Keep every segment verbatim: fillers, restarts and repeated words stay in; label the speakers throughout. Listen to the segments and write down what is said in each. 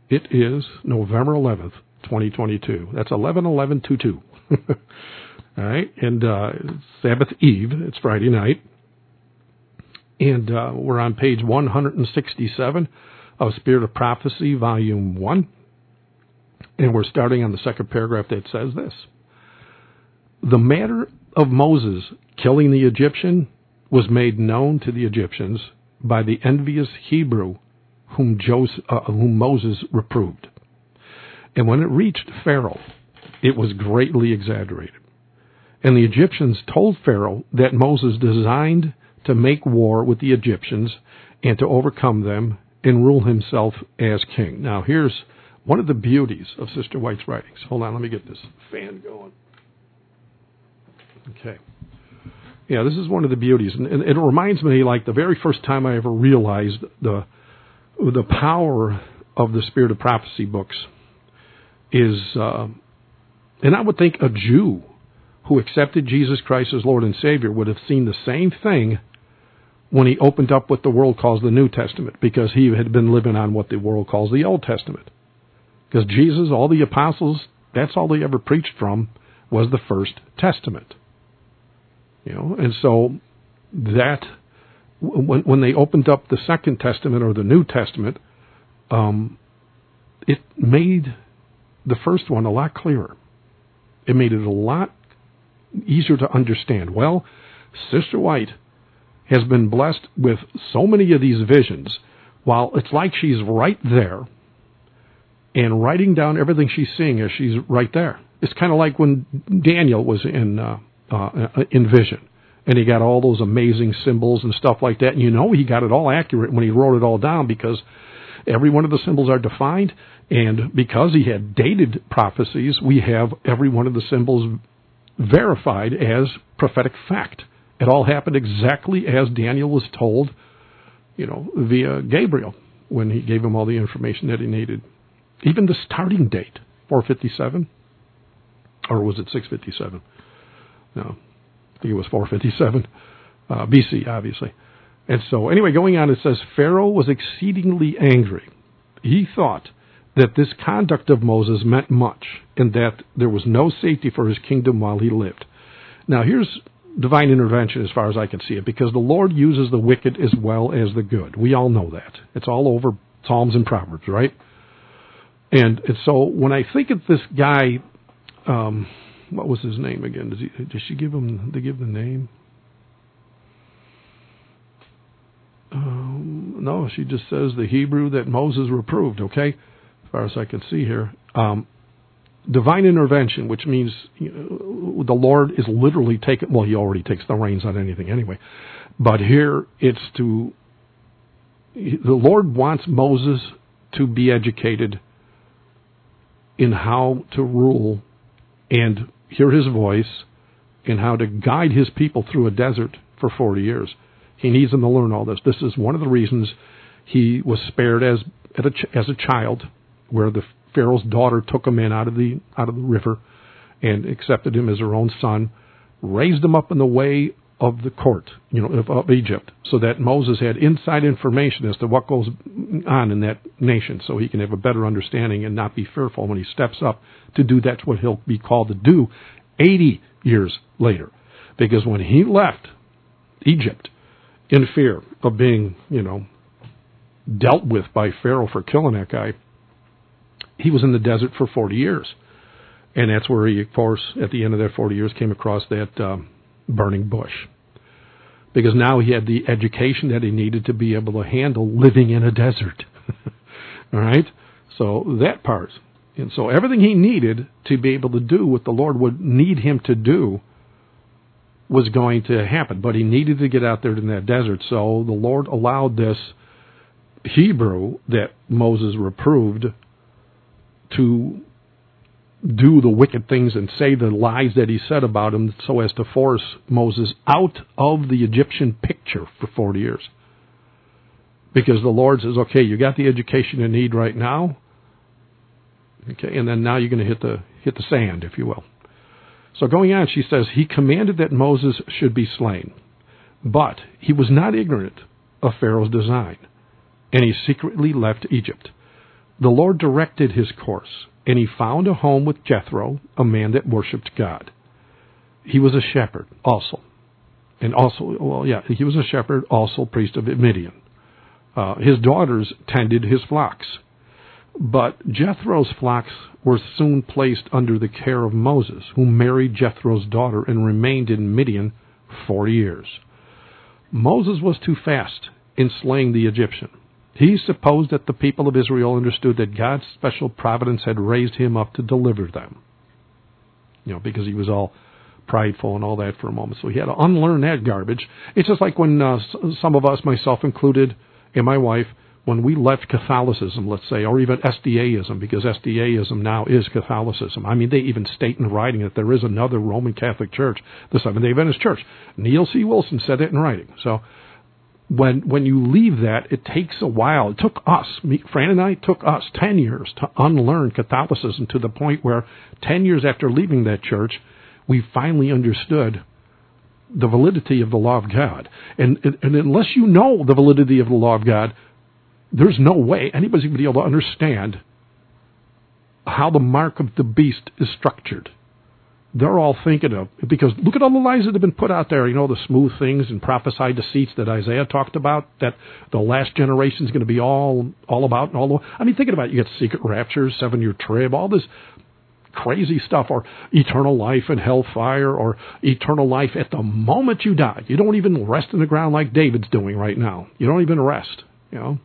Speaker 1: It is November eleventh, twenty twenty-two. That's eleven eleven twenty-two. All right, and uh, Sabbath Eve. It's Friday night. And uh, we're on page one sixty-seven of Spirit of Prophecy, Volume one. And we're starting on the second paragraph that says this. The matter of Moses killing the Egyptian was made known to the Egyptians by the envious Hebrew whom, Joseph, uh, whom Moses reproved. And when it reached Pharaoh, it was greatly exaggerated. And the Egyptians told Pharaoh that Moses designed to make war with the Egyptians and to overcome them and rule himself as king. Now, here's one of the beauties of Sister White's writings. Hold on, let me get this fan going. Okay. Yeah, this is one of the beauties. And, and it reminds me, like, the very first time I ever realized the the power of the Spirit of Prophecy books is, uh, and I would think a Jew who accepted Jesus Christ as Lord and Savior would have seen the same thing when he opened up what the world calls the New Testament, because he had been living on what the world calls the Old Testament. Because Jesus, all the apostles, that's all they ever preached from was the First Testament. You know, and so that, when when they opened up the Second Testament or the New Testament, um, it made the first one a lot clearer. It made it a lot easier to understand. Well, Sister White has been blessed with so many of these visions, while it's like she's right there and writing down everything she's seeing as she's right there. It's kind of like when Daniel was in uh, uh, in vision, and he got all those amazing symbols and stuff like that. And you know he got it all accurate when he wrote it all down, because every one of the symbols are defined, and because he had dated prophecies, we have every one of the symbols verified as prophetic fact. It all happened exactly as Daniel was told, you know, via Gabriel, when he gave him all the information that he needed. Even the starting date, four fifty-seven, or was it six fifty-seven? No, I think it was four fifty-seven, uh, B C, obviously. And so, anyway, going on, it says, Pharaoh was exceedingly angry. He thought that this conduct of Moses meant much, and that there was no safety for his kingdom while he lived. Now, here's divine intervention as far as I can see it, because the Lord uses the wicked as well as the good. We all know that. It's all over Psalms and Proverbs, right? And, and so when I think of this guy, um, what was his name again? Does, he, does she give him? Did they give the name? Um, no, she just says the Hebrew that Moses reproved. Okay, as far as I can see here. Um, Divine intervention, which means you know, the Lord is literally taking, well, he already takes the reins on anything anyway. But here it's to, the Lord wants Moses to be educated in how to rule and hear his voice and how to guide his people through a desert for forty years. He needs them to learn all this. This is one of the reasons he was spared as, as a child, where the Pharaoh's daughter took him in out of the out of the river and accepted him as her own son, raised him up in the way of the court, you know, of, of Egypt, so that Moses had inside information as to what goes on in that nation, so he can have a better understanding and not be fearful when he steps up to do that's what he'll be called to do eighty years later. Because when he left Egypt in fear of being, you know, dealt with by Pharaoh for killing that guy, he was in the desert for forty years. And that's where he, of course, at the end of that forty years, came across that um, burning bush. Because now he had the education that he needed to be able to handle living in a desert. All right? So that part. And so everything he needed to be able to do what the Lord would need him to do was going to happen. But he needed to get out there in that desert. So the Lord allowed this Hebrew that Moses reproved to do the wicked things and say the lies that he said about him, so as to force Moses out of the Egyptian picture for forty years. Because the Lord says, okay, you got the education you need right now, okay, and then now you're going to hit the hit the sand, if you will. So going on, she says, he commanded that Moses should be slain, but he was not ignorant of Pharaoh's design, and he secretly left Egypt. the Lord directed his course, and he found a home with Jethro, a man that worshipped God. He was a shepherd also. And also, well, yeah, he was a shepherd, also priest of Midian. Uh, his daughters tended his flocks. But Jethro's flocks were soon placed under the care of Moses, who married Jethro's daughter and remained in Midian forty years. Moses was too fast in slaying the Egyptian. He supposed that the people of Israel understood that God's special providence had raised him up to deliver them. You know, because he was all prideful and all that for a moment. So he had to unlearn that garbage. It's just like when uh, some of us, myself included, and my wife, when we left Catholicism, let's say, or even S D A-ism, because S D A-ism now is Catholicism. I mean, they even state in writing that there is another Roman Catholic Church, the Seventh-day Adventist Church. Neil C. Wilson said it in writing. So when when you leave that, it takes a while. It took us, me, Fran and I, it took us ten years to unlearn Catholicism to the point where ten years after leaving that church, we finally understood the validity of the law of God. And, and, and unless you know the validity of the law of God, there's no way anybody's going to be able to understand how the mark of the beast is structured. They're all thinking of, because look at all the lies that have been put out there, you know, the smooth things and prophesied deceits that Isaiah talked about, that the last generation is going to be all all about. And all the, I mean, thinking about it, you get secret raptures, seven-year trib, all this crazy stuff, or eternal life and hellfire, or eternal life at the moment you die. You don't even rest in the ground like David's doing right now. You don't even rest, you know.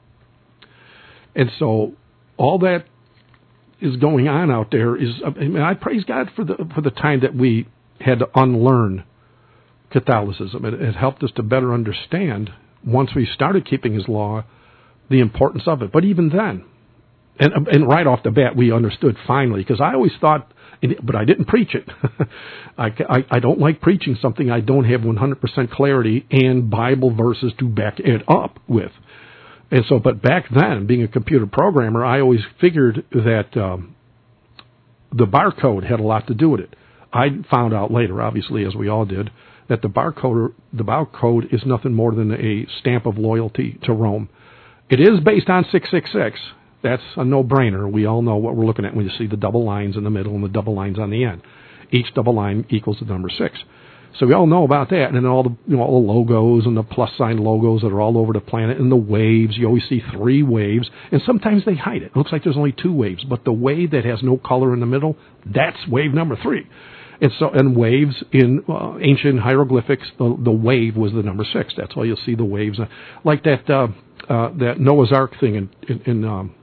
Speaker 1: And so all that is going on out there is, I mean, I praise God for the for the time that we had to unlearn Catholicism. It, it helped us to better understand, once we started keeping his law, the importance of it. But even then, and, and right off the bat, we understood finally, because I always thought, but I didn't preach it. I, I, I don't like preaching something I don't have one hundred percent clarity and Bible verses to back it up with. And so, but back then, being a computer programmer, I always figured that um, the barcode had a lot to do with it. I found out later, obviously, as we all did, that the barcode, the barcode is nothing more than a stamp of loyalty to Rome. It is based on six six six. That's a no-brainer. We all know what we're looking at when you see the double lines in the middle and the double lines on the end. Each double line equals the number six. So we all know about that, and then all the you know all the logos and the plus sign logos that are all over the planet, and the waves. You always see three waves, and sometimes they hide it. It looks like there's only two waves, but the wave that has no color in the middle, that's wave number three. And so, and waves in uh, ancient hieroglyphics, the, the wave was the number six. That's why you'll see the waves, uh, like that uh, uh, that Noah's Ark thing in in, in um,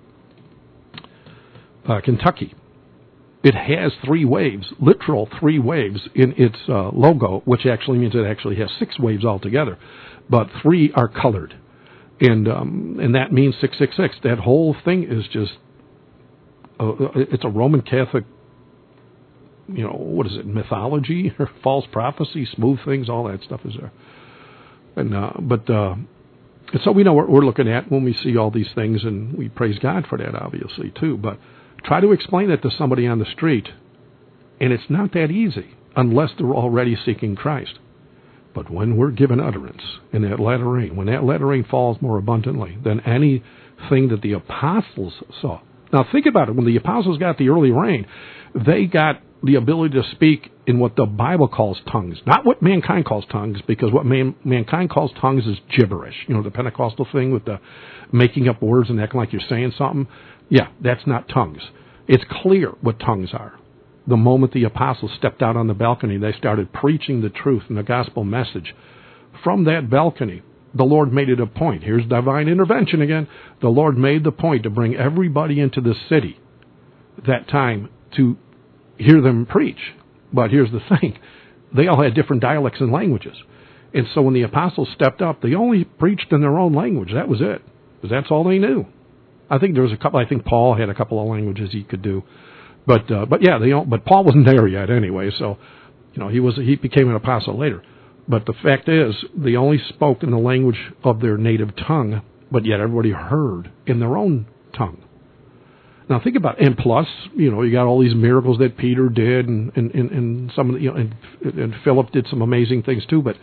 Speaker 1: uh, Kentucky. It has three waves, literal three waves in its uh, logo, which actually means it actually has six waves altogether, but three are colored, and um, and that means six six six. That whole thing is just uh, it's a Roman Catholic, you know, what is it, mythology or false prophecy, smooth things, all that stuff is there. And uh, but uh, and so we know what we're looking at when we see all these things, and we praise God for that, obviously too, but. Try to explain it to somebody on the street, and it's not that easy unless they're already seeking Christ. But when we're given utterance in that latter rain, when that latter rain falls more abundantly than anything that the apostles saw. Now think about it. When the apostles got the early rain, they got the ability to speak in what the Bible calls tongues, not what mankind calls tongues, because what man, mankind calls tongues is gibberish. You know, the Pentecostal thing with the making up words and acting like you're saying something. Yeah, that's not tongues. It's clear what tongues are. The moment the apostles stepped out on the balcony, they started preaching the truth and the gospel message. From that balcony, the Lord made it a point. Here's divine intervention again. The Lord made the point to bring everybody into the city that time to hear them preach. But here's the thing. They all had different dialects and languages. And so when the apostles stepped up, they only preached in their own language. That was it. Because that's all they knew. I think there was a couple. I think Paul had a couple of languages he could do, but uh, but yeah, they don't. But Paul wasn't there yet anyway. So, you know, he was he became an apostle later. But the fact is, they only spoke in the language of their native tongue, but yet everybody heard in their own tongue. Now think about it. And plus, you know, you got all these miracles that Peter did, and and, and, and some of the, you know, and, and Philip did some amazing things too. But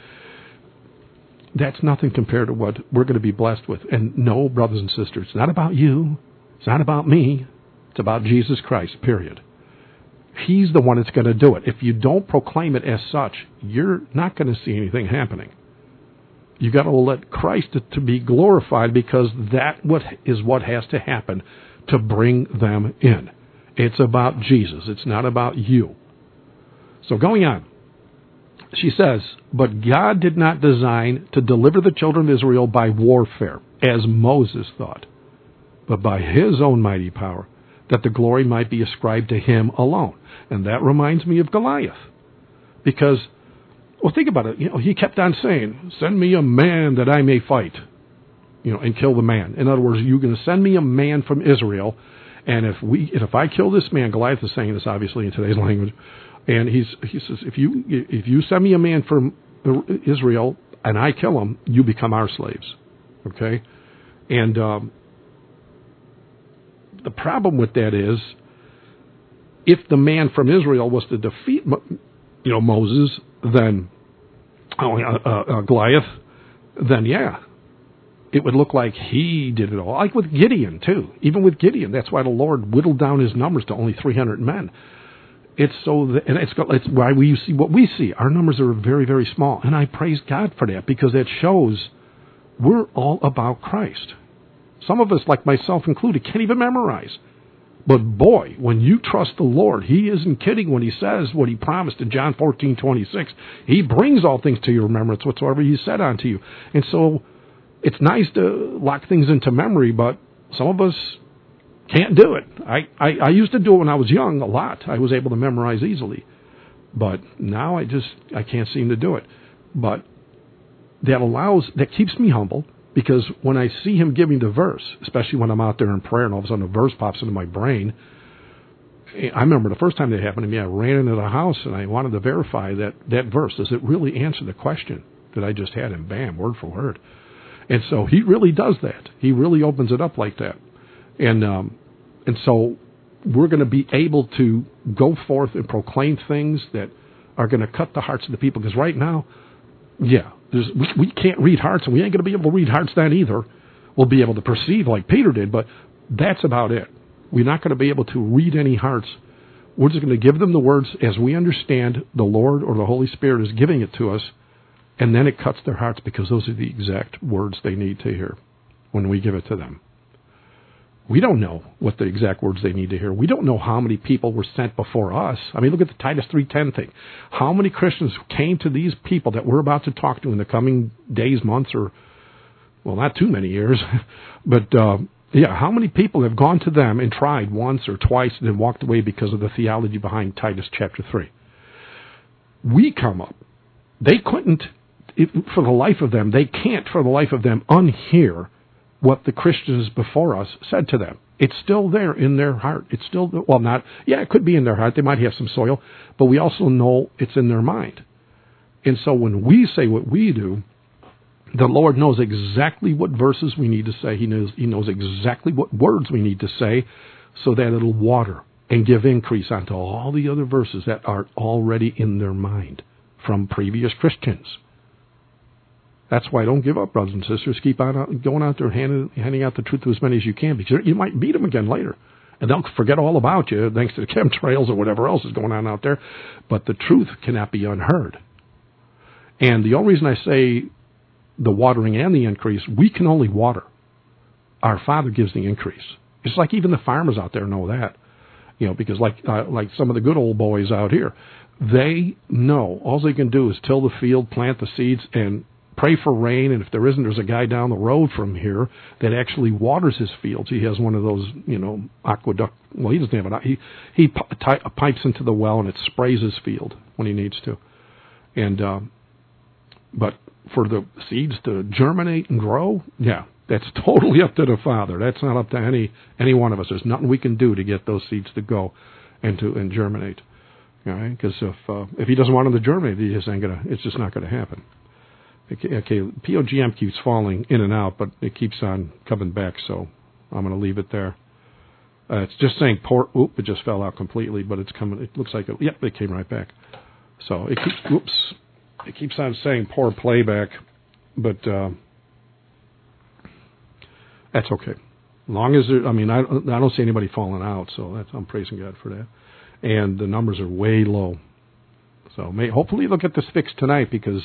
Speaker 1: that's nothing compared to what we're going to be blessed with. And no, brothers and sisters, it's not about you. It's not about me. It's about Jesus Christ, period. He's the one that's going to do it. If you don't proclaim it as such, you're not going to see anything happening. You got to let Christ to be glorified, because that what is what has to happen to bring them in. It's about Jesus. It's not about you. So going on, she says, but God did not design to deliver the children of Israel by warfare, as Moses thought, but by his own mighty power, that the glory might be ascribed to him alone. And that reminds me of Goliath. Because, well, think about it. You know, he kept on saying, send me a man that I may fight, you know, and kill the man. In other words, you're going to send me a man from Israel, and if we, if I kill this man, Goliath is saying this obviously in today's language, and he's, he says, if you, if you send me a man from Israel and I kill him, you become our slaves. Okay? And um, the problem with that is, if the man from Israel was to defeat, you know, Moses, then oh, uh, uh, Goliath, then yeah, it would look like he did it all. Like with Gideon too. Even with Gideon, that's why the Lord whittled down his numbers to only three hundred men. It's so, that, and it's, it's why we see what we see. Our numbers are very, very small, and I praise God for that, because that shows we're all about Christ. Some of us, like myself included, can't even memorize. But boy, when you trust the Lord, He isn't kidding when He says what He promised in John fourteen twenty-six. He brings all things to your remembrance, whatsoever He said unto you. And so it's nice to lock things into memory, but some of us can't do it. I, I, I used to do it when I was young a lot. I was able to memorize easily. But now I just, I can't seem to do it. But that allows, that keeps me humble. Because when I see him giving the verse, especially when I'm out there in prayer and all of a sudden a verse pops into my brain, I remember the first time that happened to me, I ran into the house and I wanted to verify that that verse, does it really answer the question that I just had? And bam, word for word. And so he really does that. He really opens it up like that. And, um, and so we're going to be able to go forth and proclaim things that are going to cut the hearts of the people. Because right now, yeah, There's, we, we can't read hearts, and we ain't going to be able to read hearts then either. We'll be able to perceive like Peter did, but that's about it. We're not going to be able to read any hearts. We're just going to give them the words as we understand the Lord or the Holy Spirit is giving it to us, and then it cuts their hearts, because those are the exact words they need to hear when we give it to them. We don't know what the exact words they need to hear. We don't know how many people were sent before us. I mean, look at the Titus three ten thing. How many Christians came to these people that we're about to talk to in the coming days, months, or, well, not too many years, but, uh, yeah, how many people have gone to them and tried once or twice and then walked away because of the theology behind Titus chapter three? We come up. They couldn't, it, for the life of them, they can't for the life of them unhear what the Christians before us said to them. It's still there in their heart. It's still, well, not, yeah, it could be in their heart. They might have some soil, but we also know it's in their mind. And so when we say what we do, the Lord knows exactly what verses we need to say. He knows, he knows exactly what words we need to say so that it'll water and give increase onto all the other verses that are already in their mind from previous Christians. That's why don't give up, brothers and sisters. Keep on out, going out there handing, handing out the truth to as many as you can, because you might meet them again later. And they'll forget all about you thanks to the chemtrails or whatever else is going on out there. But the truth cannot be unheard. And the only reason I say the watering and the increase, we can only water. Our Father gives the increase. It's like even the farmers out there know that. You know, because like uh, like some of the good old boys out here, they know all they can do is till the field, plant the seeds, and pray for rain, and if there isn't, there's a guy down the road from here that actually waters his fields. He has one of those, you know, aqueduct. Well, he doesn't have it. He he pipes into the well, and it sprays his field when he needs to. And um, but for the seeds to germinate and grow, yeah, that's totally up to the Father. That's not up to any any one of us. There's nothing we can do to get those seeds to go and to and germinate. All right, because if uh, if He doesn't want them to germinate, he just ain't gonna. It's just not going to happen. Okay, P O G M keeps falling in and out, but it keeps on coming back, so I'm going to leave it there. Uh, it's just saying poor, oop, it just fell out completely, but it's coming, it looks like, it, yep, it came right back. So it keeps, oops, it keeps on saying poor playback, but uh, that's okay. Long as there, I mean, I, I don't see anybody falling out, so that's, I'm praising God for that. And the numbers are way low. So may, hopefully they'll get this fixed tonight because,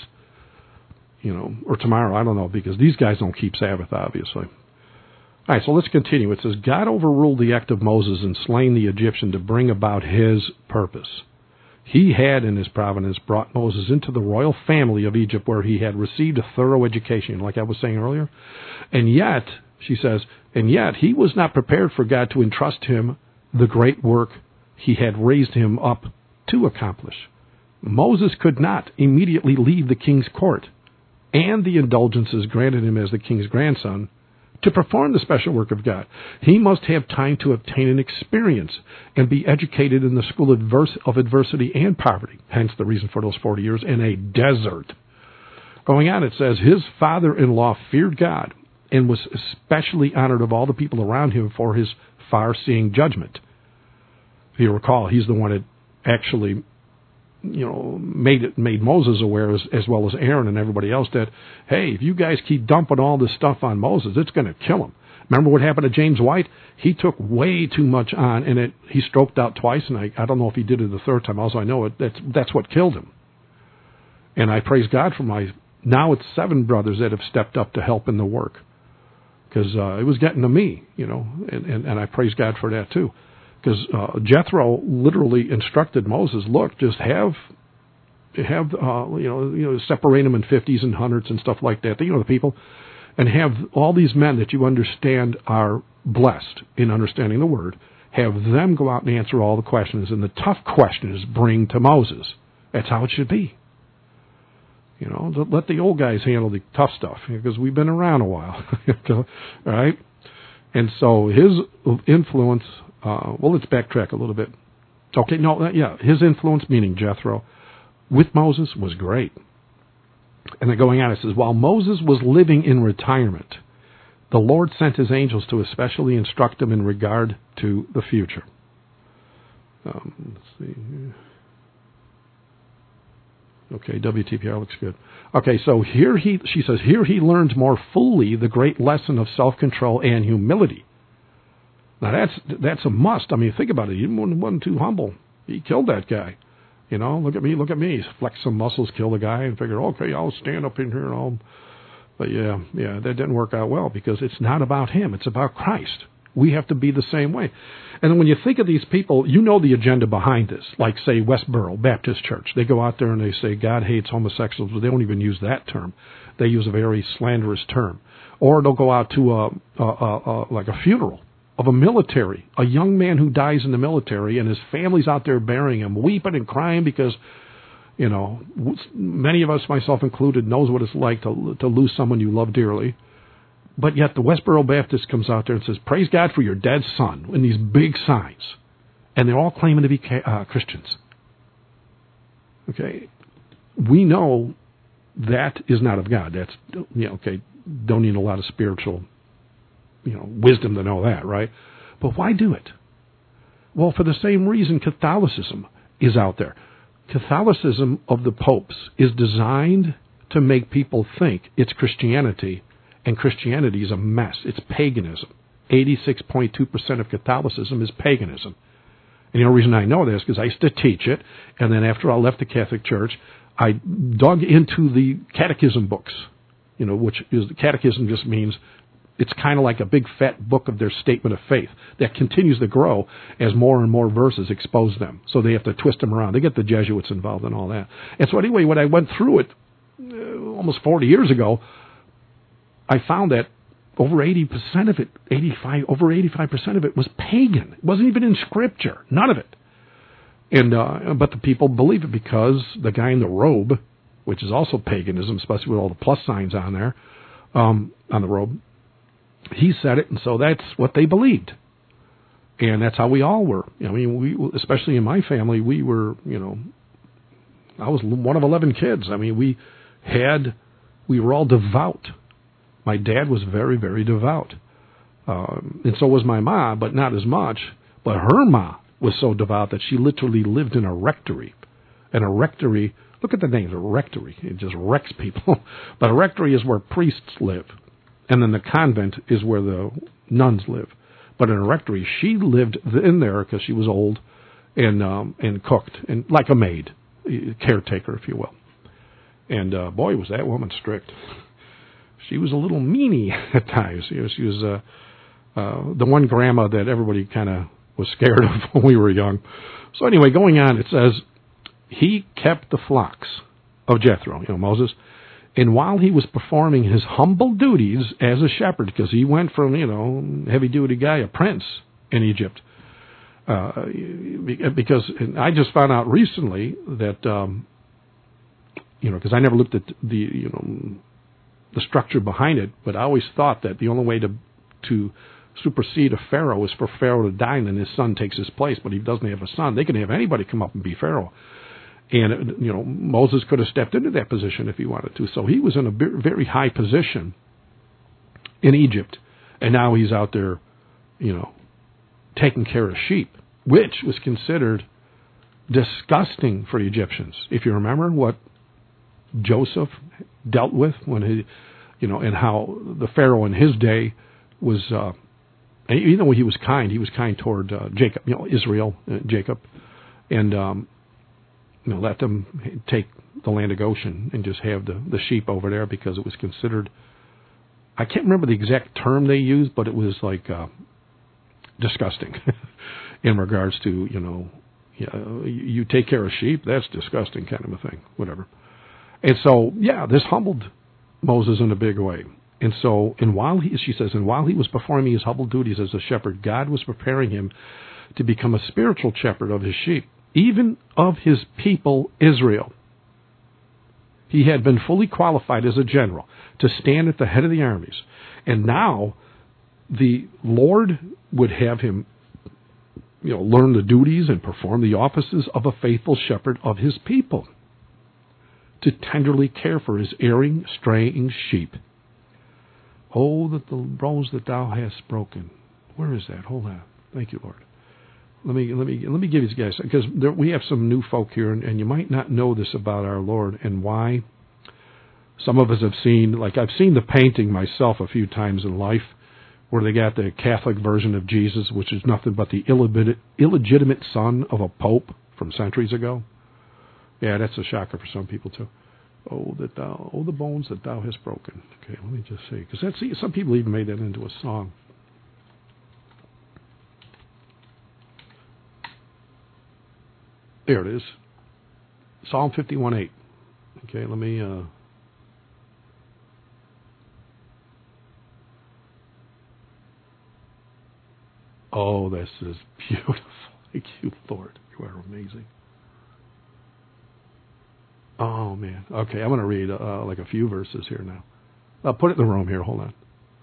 Speaker 1: you know, or tomorrow, I don't know, because these guys don't keep Sabbath, obviously. All right, so let's continue. It says, God overruled the act of Moses and slain the Egyptian to bring about his purpose. He had, in his providence, brought Moses into the royal family of Egypt where he had received a thorough education, like I was saying earlier. And yet, she says, and yet he was not prepared for God to entrust him the great work he had raised him up to accomplish. Moses could not immediately leave the king's court and the indulgences granted him as the king's grandson to perform the special work of God. He must have time to obtain an experience and be educated in the school of adversity and poverty, hence the reason for those forty years in a desert. Going on, it says, his father-in-law feared God and was especially honored of all the people around him for his far-seeing judgment. If you recall, he's the one that actually, you know, made it, made Moses aware, as, as well as Aaron and everybody else, that, hey, if you guys keep dumping all this stuff on Moses, it's going to kill him. Remember what happened to James White? He took way too much on, and it, he stroked out twice, and I, I don't know if he did it the third time. Also, I know it. That's, that's what killed him. And I praise God for my, now it's seven brothers that have stepped up to help in the work. Because uh, it was getting to me, you know, and, and, and I praise God for that too. Because uh, Jethro literally instructed Moses, look, just have, have uh, you know, you know, separate them in fifties and hundreds and stuff like that. You know, the people, and have all these men that you understand are blessed in understanding the word. Have them go out and answer all the questions, and the tough questions bring to Moses. That's how it should be. You know, let the old guys handle the tough stuff because we've been around a while, right? And so his influence. Uh, well, let's backtrack a little bit. Okay, no, yeah, his influence, meaning Jethro, with Moses was great. And then going on, it says, while Moses was living in retirement, the Lord sent his angels to especially instruct him in regard to the future. Um, let's see here. Okay, W T P R looks good. Okay, so here he, she says, here he learned more fully the great lesson of self-control and humility. Now, that's that's a must. I mean, think about it. He wasn't too humble. He killed that guy. You know, look at me, look at me. Flex some muscles, kill the guy, and figure, okay, I'll stand up in here and I'll... But yeah, yeah, that didn't work out well because it's not about him. It's about Christ. We have to be the same way. And when you think of these people, you know the agenda behind this. Like, say, Westboro Baptist Church. They go out there and they say God hates homosexuals, but they don't even use that term. They use a very slanderous term. Or they'll go out to a, a, a, a like a funeral of a military, a young man who dies in the military, and his family's out there burying him, weeping and crying because, you know, many of us, myself included, knows what it's like to to lose someone you love dearly. But yet the Westboro Baptist comes out there and says, praise God for your dead son, in these big signs. And they're all claiming to be uh, Christians. Okay? We know that is not of God. That's, you know, okay, don't need a lot of spiritual you know, wisdom to know that, right? But why do it? Well, for the same reason Catholicism is out there. Catholicism of the popes is designed to make people think it's Christianity, and Christianity is a mess. It's paganism. eighty-six point two percent of Catholicism is paganism. And the only reason I know this is because I used to teach it, and then after I left the Catholic Church, I dug into the catechism books, you know, which is, the catechism just means it's kind of like a big fat book of their statement of faith that continues to grow as more and more verses expose them. So they have to twist them around. They get the Jesuits involved and all that. And so anyway, when I went through it uh, almost forty years ago, I found that over eighty percent of it, eighty-five, over eighty-five percent of it was pagan. It wasn't even in Scripture. None of it. And uh, but the people believe it because the guy in the robe, which is also paganism, especially with all the plus signs on there, um, on the robe, he said it, and so that's what they believed. And that's how we all were. I mean, we, especially in my family, we were, you know, I was one of eleven kids. I mean, we had, we were all devout. My dad was very, very devout. Um, and so was my ma, but not as much. But her ma was so devout that she literally lived in a rectory. And a rectory, look at the name, a rectory. It just wrecks people. But a rectory is where priests live. and then the convent is where the nuns live. But in a rectory, she lived in there because she was old and um, and cooked, and like a maid, caretaker, if you will. And uh, boy, was that woman strict. She was a little meanie at times. You know, she was uh, uh, the one grandma that everybody kind of was scared of when we were young. So anyway, going on, it says, he kept the flocks of Jethro, you know, Moses, and while he was performing his humble duties as a shepherd, because he went from, you know, heavy-duty guy, a prince in Egypt, uh, because and I just found out recently that, um, you know, because I never looked at the, you know, the structure behind it, but I always thought that the only way to to supersede a pharaoh is for Pharaoh to die and then his son takes his place, but he doesn't have a son. They can have anybody come up and be Pharaoh. And, you know, Moses could have stepped into that position if he wanted to. So he was in a very high position in Egypt, and now he's out there, you know, taking care of sheep, which was considered disgusting for Egyptians. If you remember what Joseph dealt with when he, you know, and how the Pharaoh in his day was, uh, even though he was kind, he was kind toward uh, Jacob, you know, Israel, uh, Jacob, and um, you know, let them take the land of Goshen and just have the, the sheep over there because it was considered, I can't remember the exact term they used, but it was like uh, disgusting in regards to, you know, you, you take care of sheep, that's disgusting kind of a thing, whatever. And so, yeah, this humbled Moses in a big way. And so, and while he, she says, and while he was performing his humble duties as a shepherd, God was preparing him to become a spiritual shepherd of his sheep, even of his people Israel. He had been fully qualified as a general to stand at the head of the armies. And now the Lord would have him, you know, learn the duties and perform the offices of a faithful shepherd of his people, to tenderly care for his erring, straying sheep. Oh, that the bones that thou hast broken. Where is that? Hold on. Thank you, Lord. Let me let me let me give you guys, because there, we have some new folk here, and, and you might not know this about our Lord and why. Some of us have seen, like I've seen the painting myself a few times in life, where they got the Catholic version of Jesus, which is nothing but the illegitimate, illegitimate son of a pope from centuries ago. Yeah, that's a shocker for some people too. Oh, that thou, oh, the bones that thou hast broken. Okay, let me just see, because that's, some people even made that into a song. There it is, Psalm fifty-one eight. Okay, let me. Uh, oh, this is beautiful. Thank you, Lord. You are amazing. Oh, man. Okay, I'm going to read uh, like a few verses here now. I'll put it in the room here. Hold on.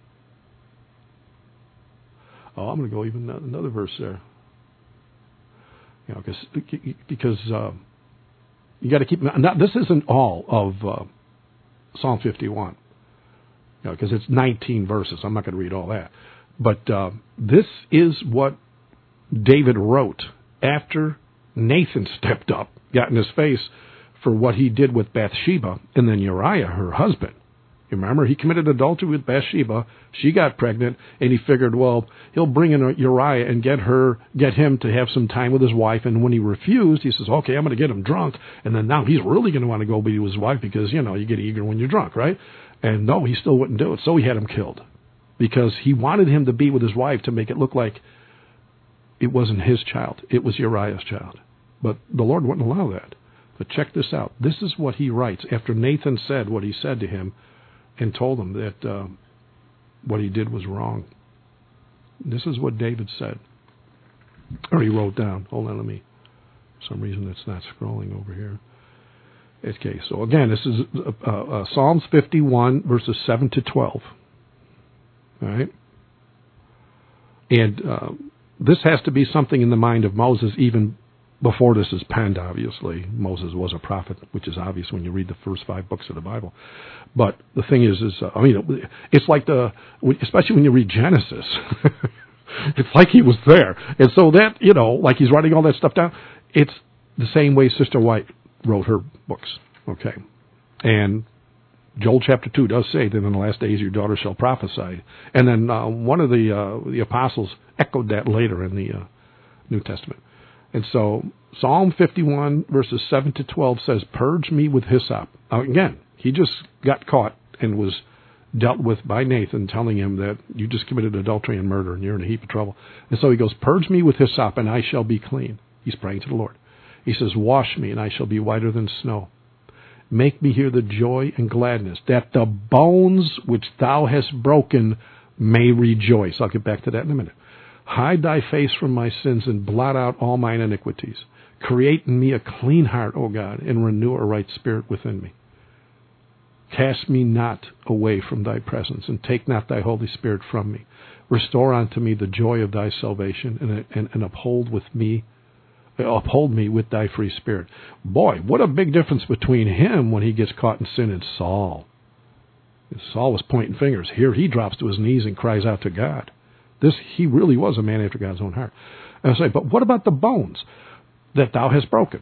Speaker 1: Oh, I'm going to go even another verse there. You know, cause, because uh, you got to keep... Now, this isn't all of uh, Psalm fifty-one, you know, because it's nineteen verses. I'm not going to read all that. But uh, this is what David wrote after Nathan stepped up, got in his face for what he did with Bathsheba, and then Uriah, her husband. You remember, he committed adultery with Bathsheba. She got pregnant, and he figured, well, he'll bring in Uriah and get her, get him to have some time with his wife. And when he refused, he says, okay, I'm going to get him drunk. And then now he's really going to want to go be with his wife because, you know, you get eager when you're drunk, right? And no, he still wouldn't do it. So he had him killed because he wanted him to be with his wife to make it look like it wasn't his child. It was Uriah's child. But the Lord wouldn't allow that. But check this out. This is what he writes after Nathan said what he said to him and told him that uh, what he did was wrong. This is what David said. Or he wrote down. Hold on, let me... For some reason it's not scrolling over here. Okay, so again, this is uh, uh, Psalms fifty-one, verses seven to twelve. All right? And uh, this has to be something in the mind of Moses even before this is penned, obviously. Moses was a prophet, which is obvious when you read the first five books of the Bible. But the thing is, is uh, I mean, it's like the, especially when you read Genesis, it's like he was there. And so that, you know, like he's writing all that stuff down, it's the same way Sister White wrote her books, okay? And Joel chapter two does say that in the last days your daughter shall prophesy. And then uh, one of the uh, the apostles echoed that later in the uh, New Testament. And so Psalm fifty-one, verses seven to twelve says, purge me with hyssop. Now, again, he just got caught and was dealt with by Nathan, telling him that you just committed adultery and murder and you're in a heap of trouble. And so he goes, purge me with hyssop and I shall be clean. He's praying to the Lord. He says, wash me and I shall be whiter than snow. Make me hear the joy and gladness, that the bones which thou hast broken may rejoice. I'll get back to that in a minute. Hide thy face from my sins and blot out all mine iniquities. Create in me a clean heart, O God, and renew a right spirit within me. Cast me not away from thy presence, and take not thy Holy Spirit from me. Restore unto me the joy of thy salvation, and, and, and uphold with me Uphold me with thy free spirit. Boy, what a big difference between him when he gets caught in sin and Saul. Saul was pointing fingers. Here he drops to his knees and cries out to God. This, he really was a man after God's own heart. And I say, but what about the bones that thou hast broken?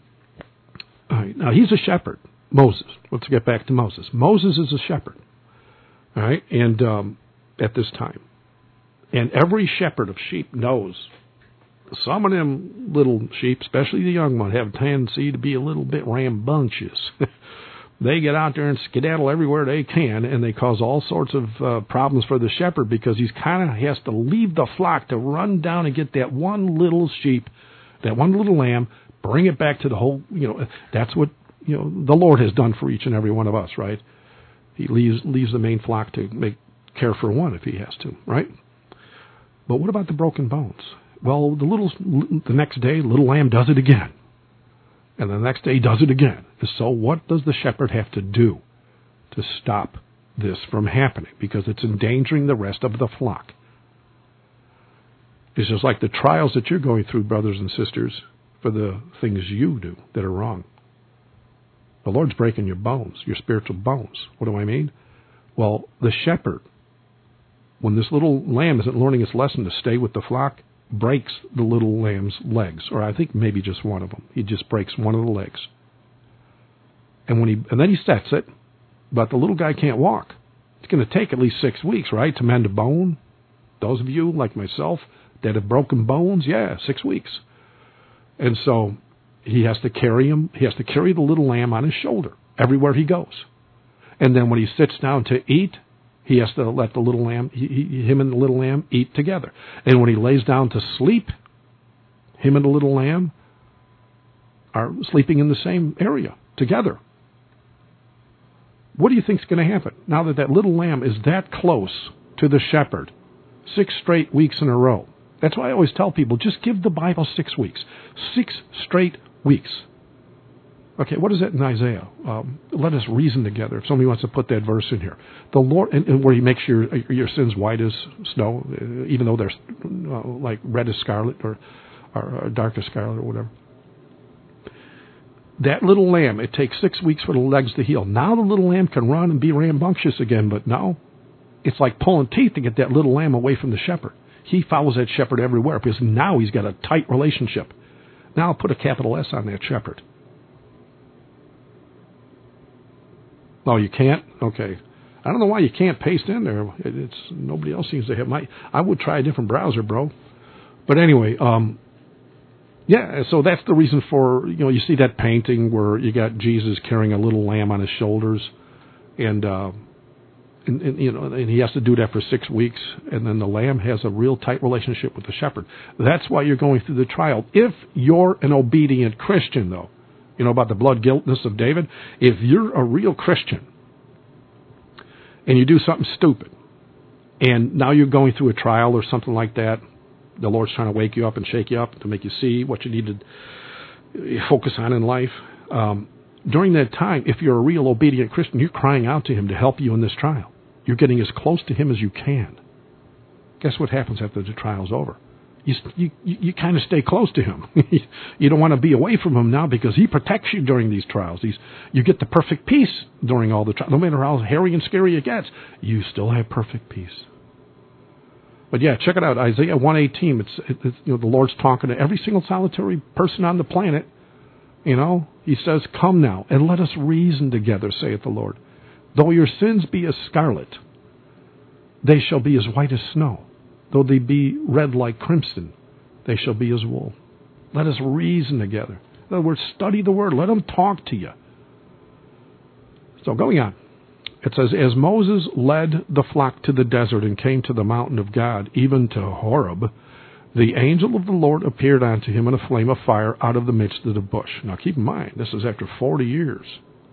Speaker 1: All right, now he's a shepherd, Moses. Let's get back to Moses. Moses is a shepherd. All right, and um, at this time. And every shepherd of sheep knows some of them little sheep, especially the young ones, have a tendency to be a little bit rambunctious. They get out there and skedaddle everywhere they can, and they cause all sorts of uh, problems for the shepherd because he's kind of has to leave the flock to run down and get that one little sheep, that one little lamb, bring it back to the whole. You know, that's what you know the Lord has done for each and every one of us, right? He leaves leaves the main flock to make care for one if he has to, right? But what about the broken bones? Well, the little the next day, little lamb does it again. And the next day, he does it again. And so what does the shepherd have to do to stop this from happening? Because it's endangering the rest of the flock. It's just like the trials that you're going through, brothers and sisters, for the things you do that are wrong. The Lord's breaking your bones, your spiritual bones. What do I mean? Well, the shepherd, when this little lamb isn't learning its lesson to stay with the flock, breaks the little lamb's legs, or I think maybe just one of them. He just breaks one of the legs. And when he and then he sets it, but the little guy can't walk. It's going to take at least six weeks, right, to mend a bone? Those of you, like myself, that have broken bones, yeah, six weeks. And so he has to carry him, he has to carry the little lamb on his shoulder everywhere he goes. And then when he sits down to eat, he has to let the little lamb, he, he, him and the little lamb eat together. And when he lays down to sleep, him and the little lamb are sleeping in the same area together. What do you think is going to happen now that that little lamb is that close to the shepherd, six straight weeks in a row? That's why I always tell people, just give the Bible six weeks. Six straight weeks. Okay, what is that in Isaiah? Um, let us reason together. If somebody wants to put that verse in here. The Lord, and, and where he makes your your sins white as snow, even though they're uh, like red as scarlet or, or, or dark as scarlet or whatever. That little lamb, it takes six weeks for the legs to heal. Now the little lamb can run and be rambunctious again, but no. It's like pulling teeth to get that little lamb away from the shepherd. He follows that shepherd everywhere because now he's got a tight relationship. Now I'll put a capital S on that shepherd. Oh, you can't? Okay. I don't know why you can't paste in there. It's nobody else seems to have. My, I would try a different browser, bro. But anyway, um, yeah. So that's the reason for you know you see that painting where you got Jesus carrying a little lamb on his shoulders, and uh, and, and you know and he has to do that for six weeks, and then the lamb has a real tight relationship with the shepherd. That's why you're going through the trial. If you're an obedient Christian, though. You know about the blood guiltness of David? If you're a real Christian and you do something stupid and now you're going through a trial or something like that, the Lord's trying to wake you up and shake you up to make you see what you need to focus on in life. Um, during that time, if you're a real obedient Christian, you're crying out to him to help you in this trial. You're getting as close to him as you can. Guess what happens after the trial's over? You, you, you kind of stay close to him. You don't want to be away from him now because he protects you during these trials. He's, you get the perfect peace during all the trials. No matter how hairy and scary it gets, you still have perfect peace. But yeah, check it out. Isaiah one eighteen. It's, it's you know the Lord's talking to every single solitary person on the planet. You know, he says, "Come now and let us reason together," saith the Lord. Though your sins be as scarlet, they shall be as white as snow. Though they be red like crimson, they shall be as wool. Let us reason together. In other words, study the Word. Let them talk to you. So going on, it says, as Moses led the flock to the desert and came to the mountain of God, even to Horeb, the angel of the Lord appeared unto him in a flame of fire out of the midst of the bush. Now keep in mind, this is after forty years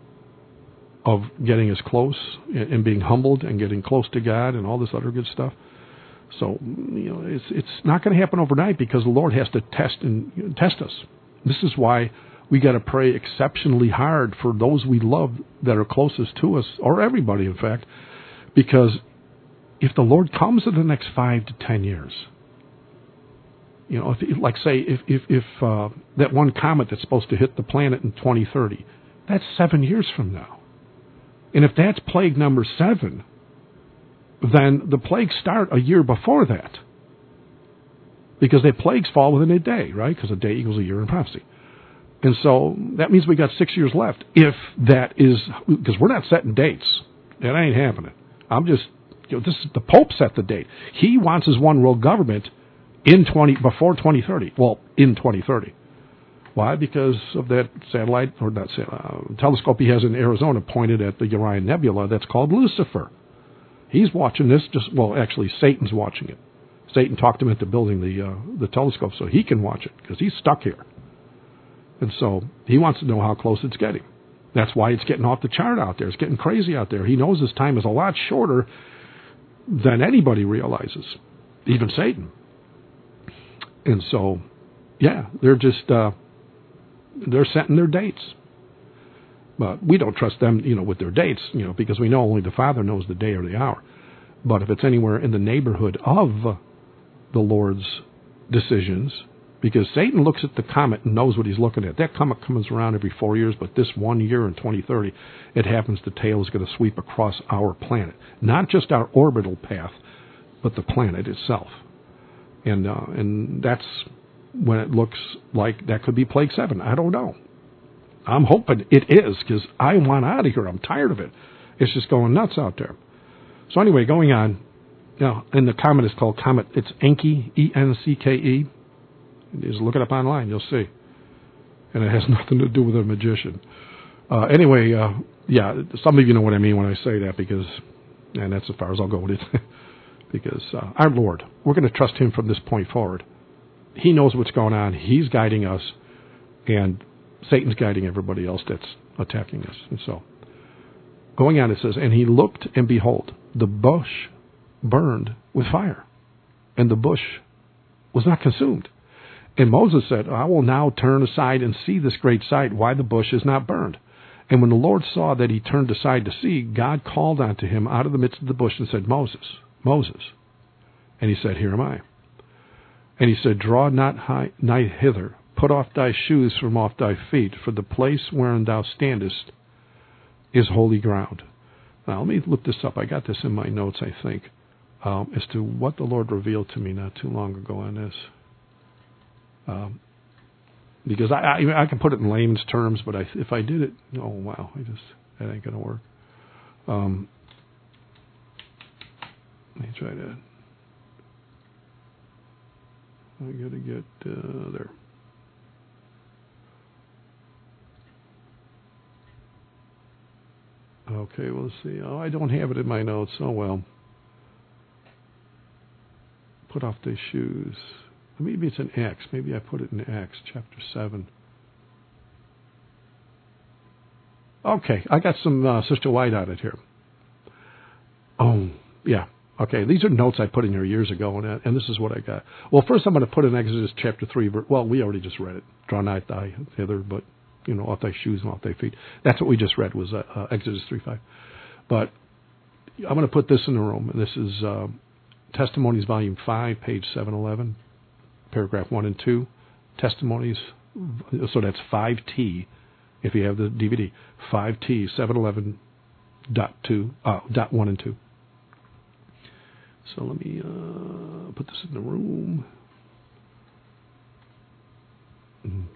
Speaker 1: of getting as close and being humbled and getting close to God and all this other good stuff. So, you know, it's it's not going to happen overnight because the Lord has to test and you know, test us. This is why we got to pray exceptionally hard for those we love that are closest to us, or everybody, in fact, because if the Lord comes in the next five to ten years, you know, if, like say, if if, if uh, that one comet that's supposed to hit the planet in twenty thirty, that's seven years from now, and if that's plague number seven, then the plagues start a year before that, because the plagues fall within a day, right? Because a day equals a year in prophecy. And so that means we got six years left, if that is, because we're not setting dates. That ain't happening. I'm just, you know, this is, the Pope set the date. He wants his one world government in twenty before twenty thirty. Well, in twenty thirty. Why? Because of that satellite, or not satellite, uh, telescope he has in Arizona pointed at the Orion Nebula that's called Lucifer. He's watching this, just, well, actually, Satan's watching it. Satan talked him into building the uh, the telescope so he can watch it, because he's stuck here. And so he wants to know how close it's getting. That's why it's getting off the chart out there. It's getting crazy out there. He knows his time is a lot shorter than anybody realizes, even Satan. And so, yeah, they're just, uh, they're setting their dates. But we don't trust them, you know, with their dates, you know, because we know only the Father knows the day or the hour. But if it's anywhere in the neighborhood of the Lord's decisions, because Satan looks at the comet and knows what he's looking at. That comet comes around every four years, but this one year in twenty thirty, it happens the tail is going to sweep across our planet. Not just our orbital path, but the planet itself. And uh, and that's when it looks like that could be Plague seven. I don't know. I'm hoping it is, because I want out of here. I'm tired of it. It's just going nuts out there. So anyway, going on, you know, and the comet is called Comet, it's Encke, E N C K E. Just look it up online, you'll see. And it has nothing to do with a magician. Uh, anyway, uh, yeah, some of you know what I mean when I say that, because, and that's as far as I'll go with it, because uh, our Lord, we're going to trust Him from this point forward. He knows what's going on. He's guiding us, and Satan's guiding everybody else that's attacking us. And so, going on, it says, and he looked, and behold, the bush burned with fire, and the bush was not consumed. And Moses said, I will now turn aside and see this great sight, why the bush is not burned. And when the Lord saw that he turned aside to see, God called unto him out of the midst of the bush and said, Moses, Moses. And he said, Here am I. And he said, Draw not high, nigh hither, put off thy shoes from off thy feet, for the place wherein thou standest is holy ground. Now, let me look this up. I got this in my notes, I think, um, as to what the Lord revealed to me not too long ago on this. Um, because I, I I can put it in layman's terms, but I, if I did it, oh wow, I just that ain't gonna work. Um, let me try that. I gotta get uh, there. Okay, well, let's see. Oh, I don't have it in my notes. Oh well. Put off the shoes. Maybe it's in Acts. Maybe I put it in Acts, chapter seven. Okay, I got some uh, Sister White on it here. Oh, yeah. Okay, these are notes I put in here years ago, and, and this is what I got. Well, first I'm going to put in Exodus chapter three. Well, we already just read it. Draw not thy hither, but, you know, off thy shoes and off thy feet. That's what we just read, was uh, uh, Exodus three five. But I'm going to put this in the room, and this is uh, Testimonies, volume five, page seven eleven. Paragraph one and two, Testimonies, so that's five T, if you have the D V D, five T, seven eleven dot two, uh, dot one and two. So let me uh, put this in the room.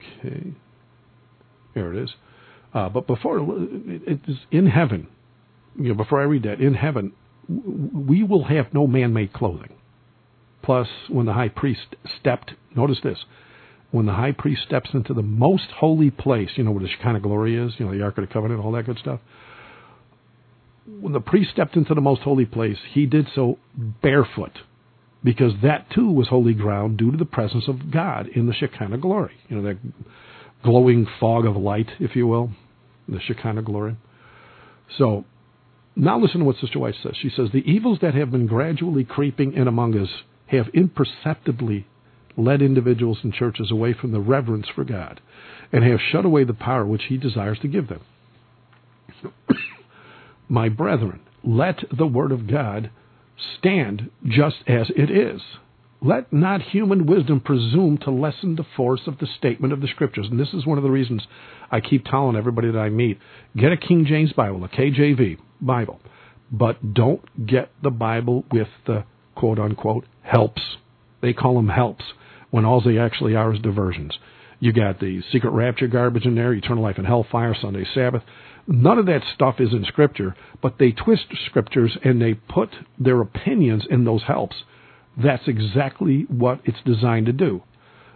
Speaker 1: Okay, there it is. Uh, but before, it is in heaven, you know, before I read that, in heaven, we will have no man-made clothing. Plus, when the high priest stepped, notice this, when the high priest steps into the most holy place, you know where the Shekinah glory is, you know, the Ark of the Covenant, all that good stuff. When the priest stepped into the most holy place, he did so barefoot, because that too was holy ground due to the presence of God in the Shekinah glory. You know, that glowing fog of light, if you will, the Shekinah glory. So, now listen to what Sister White says. She says, the evils that have been gradually creeping in among us have imperceptibly led individuals and churches away from the reverence for God and have shut away the power which he desires to give them. My brethren, let the word of God stand just as it is. Let not human wisdom presume to lessen the force of the statement of the Scriptures. And this is one of the reasons I keep telling everybody that I meet, get a King James Bible, a K J V Bible, but don't get the Bible with the quote-unquote helps. They call them helps, when all they actually are is diversions. You got the secret rapture garbage in there, eternal life and hellfire, Sunday Sabbath. None of that stuff is in Scripture, but they twist Scriptures and they put their opinions in those helps. That's exactly what it's designed to do.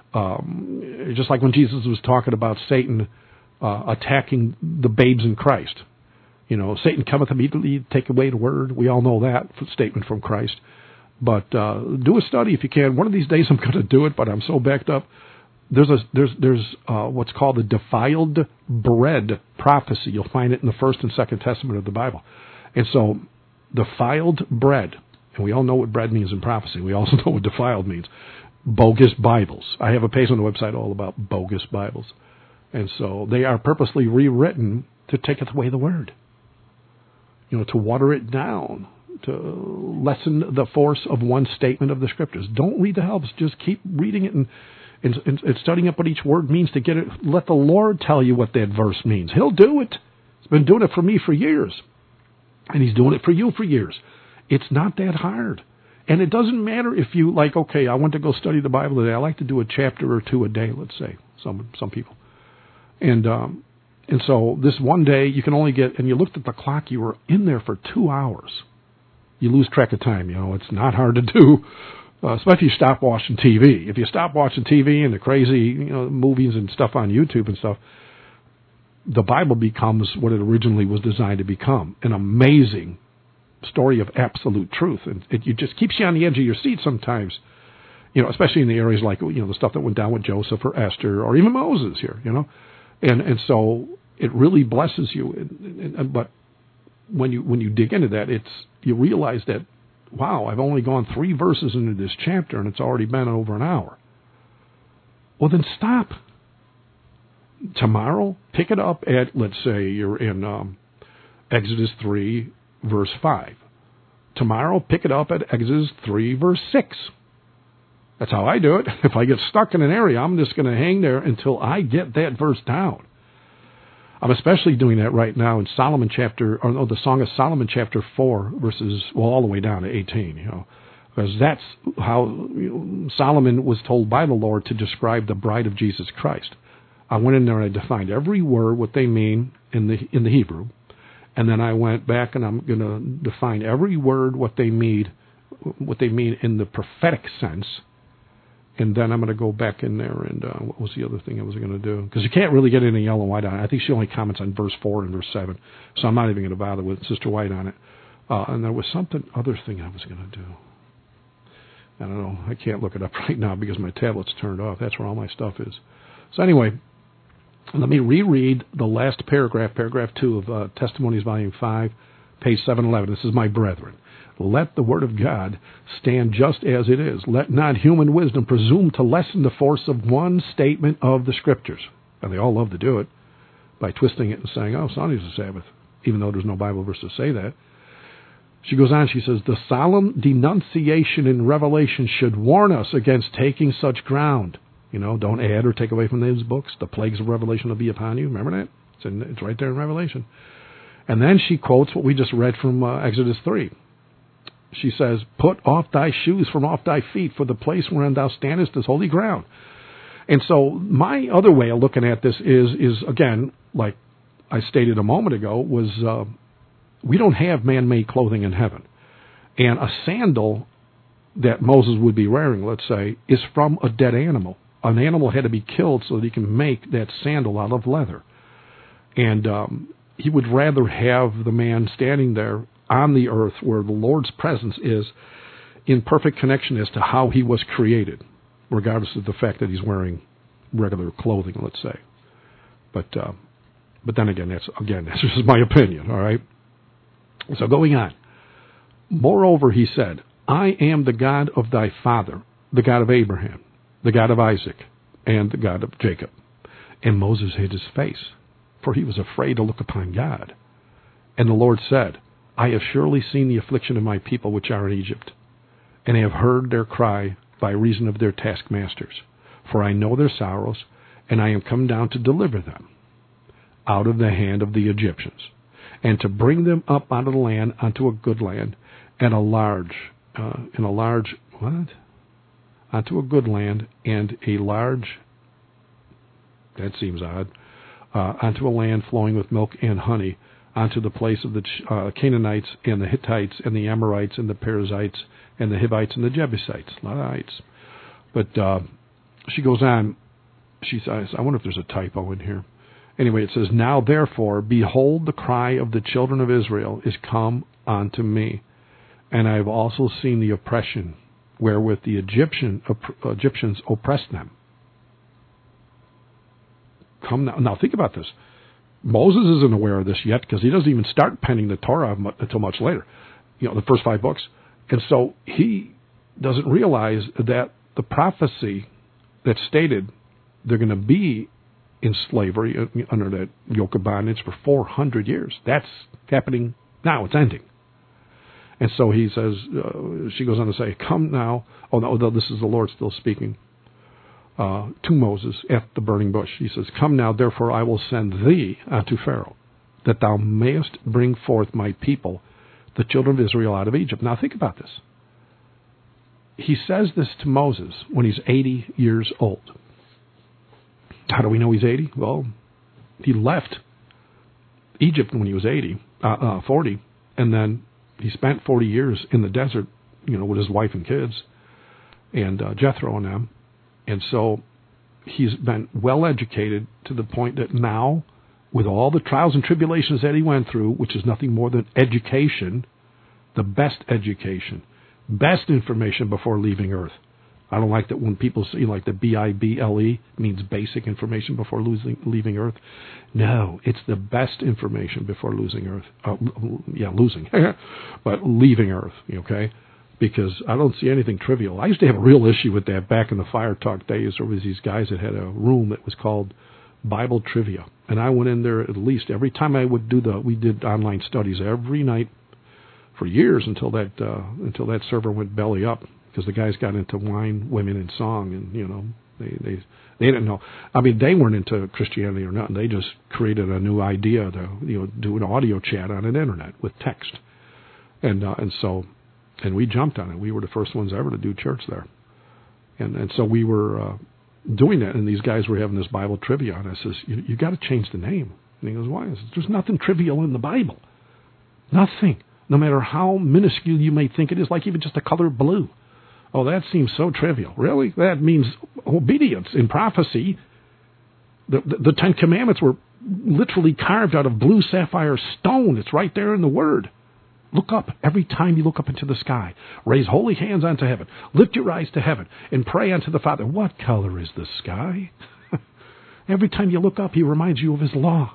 Speaker 1: Um, just like when Jesus was talking about Satan uh, attacking the babes in Christ. You know, Satan cometh immediately to take away the word. We all know that statement from Christ. But uh, do a study if you can. One of these days I'm going to do it, but I'm so backed up. There's a there's there's uh, what's called the defiled bread prophecy. You'll find it in the First and Second Testament of the Bible. And so, defiled bread. And we all know what bread means in prophecy. We also know what defiled means. Bogus Bibles. I have a page on the website all about bogus Bibles. And so they are purposely rewritten to take away the word. You know, to water it down, to lessen the force of one statement of the Scriptures. Don't read the helps. Just keep reading it and, and, and studying up what each word means to get it. Let the Lord tell you what that verse means. He'll do it. He's been doing it for me for years. And he's doing it for you for years. It's not that hard. And it doesn't matter if you, like, okay, I want to go study the Bible today. I like to do a chapter or two a day, let's say, some some people. And um, and so this one day you can only get, and you looked at the clock, you were in there for two hours. You lose track of time, you know. It's not hard to do, uh, especially if you stop watching T V. If you stop watching T V and the crazy, you know, movies and stuff on YouTube and stuff, the Bible becomes what it originally was designed to become, an amazing story of absolute truth, and it, it just keeps you on the edge of your seat sometimes, you know, especially in the areas like, you know, the stuff that went down with Joseph or Esther or even Moses here, you know, and and so it really blesses you. And, and, but when you when you dig into that, it's you realize that, wow, I've only gone three verses into this chapter and it's already been over an hour. Well, then stop. Tomorrow, pick it up at, let's say you're in um, Exodus three. Verse five. Tomorrow, pick it up at Exodus three, verse six. That's how I do it. If I get stuck in an area, I'm just going to hang there until I get that verse down. I'm especially doing that right now in Solomon chapter, or no, the Song of Solomon chapter four, verses, well, all the way down to eighteen, you know, because that's how you know, Solomon was told by the Lord to describe the bride of Jesus Christ. I went in there and I defined every word, what they mean in the in the Hebrew. And then I went back and I'm going to define every word, what they mean, what they mean in the prophetic sense. And then I'm going to go back in there and uh, what was the other thing I was going to do? Because you can't really get any yellow and white on it. I think she only comments on verse four and verse seven. So I'm not even going to bother with Sister White on it. Uh, and there was something, other thing I was going to do. I don't know. I can't look it up right now because my tablet's turned off. That's where all my stuff is. So anyway, let me reread the last paragraph, paragraph two of uh, Testimonies, Volume five, page seven eleven. This is my brethren. Let the word of God stand just as it is. Let not human wisdom presume to lessen the force of one statement of the Scriptures. And they all love to do it by twisting it and saying, oh, Sunday's the Sabbath, even though there's no Bible verse to say that. She goes on, she says, the solemn denunciation in Revelation should warn us against taking such ground. You know, don't add or take away from those books. The plagues of Revelation will be upon you. Remember that? It's, in, it's right there in Revelation. And then she quotes what we just read from uh, Exodus three. She says, put off thy shoes from off thy feet, for the place wherein thou standest is holy ground. And so my other way of looking at this is, is again, like I stated a moment ago, was uh, We don't have man-made clothing in heaven. And a sandal that Moses would be wearing, let's say, is from a dead animal. An animal had to be killed so that he can make that sandal out of leather. And um, he would rather have the man standing there on the earth where the Lord's presence is in perfect connection as to how he was created, regardless of the fact that he's wearing regular clothing, let's say. But uh, but then again, that's again that's just my opinion, all right? So going on. Moreover, he said, I am the God of thy father, the God of Abraham, the God of Isaac, and the God of Jacob. And Moses hid his face, for he was afraid to look upon God. And the Lord said, I have surely seen the affliction of my people which are in Egypt, and I have heard their cry by reason of their taskmasters. For I know their sorrows, and I am come down to deliver them out of the hand of the Egyptians, and to bring them up out of the land unto a good land, and a large, uh, and a large, what? Unto a good land, and a large, that seems odd, uh, unto a land flowing with milk and honey, unto the place of the uh, Canaanites, and the Hittites, and the Amorites, and the Perizzites, and the Hivites, and the Jebusites. A lot of ites. But uh, she goes on, she says, I wonder if there's a typo in here. Anyway, it says, Now therefore, behold, the cry of the children of Israel is come unto me, and I have also seen the oppression wherewith the Egyptian, uh, Egyptians oppressed them. Come now. Now think about this. Moses isn't aware of this yet because he doesn't even start penning the Torah until much later, you know, the first five books. And so he doesn't realize that the prophecy that stated they're going to be in slavery under that yoke of bondage for four hundred years. That's happening now. It's ending. And so he says, uh, she goes on to say, come now. Oh, no, no, this is the Lord still speaking uh, to Moses at the burning bush. He says, come now, therefore I will send thee unto Pharaoh, that thou mayest bring forth my people, the children of Israel, out of Egypt. Now think about this. He says this to Moses when he's eighty years old. How do we know he's eighty? Well, he left Egypt when he was eighty, uh, uh, forty, and then he spent forty years in the desert, you know, with his wife and kids, and uh, Jethro and them. And so he's been well educated to the point that now, with all the trials and tribulations that he went through, which is nothing more than education, the best education, best information before leaving Earth. I don't like that when people say like the B I B L E means basic information before losing, leaving Earth. No, it's the best information before losing Earth. Uh, yeah, losing, but leaving Earth. Okay, because I don't see anything trivial. I used to have a real issue with that back in the Fire Talk days. There was these guys that had a room that was called Bible Trivia, and I went in there at least every time I would do the. We did online studies every night for years until that uh, until that server went belly up. Because the guys got into wine, women, and song, and you know they they they didn't know. I mean, they weren't into Christianity or nothing. They just created a new idea to you know do an audio chat on an internet with text, and uh, and so and we jumped on it. We were the first ones ever to do church there, and and so we were uh, doing that. And these guys were having this Bible trivia, and I says, "You you got to change the name." And he goes, "Why?" I says, "There's nothing trivial in the Bible, nothing. No matter how minuscule you may think it is, like even just the color blue." Oh, that seems so trivial. Really? That means obedience in prophecy. The, the, the Ten Commandments were literally carved out of blue sapphire stone. It's right there in the Word. Look up every time you look up into the sky. Raise holy hands unto heaven. Lift your eyes to heaven and pray unto the Father. What color is the sky? Every time you look up, He reminds you of His law.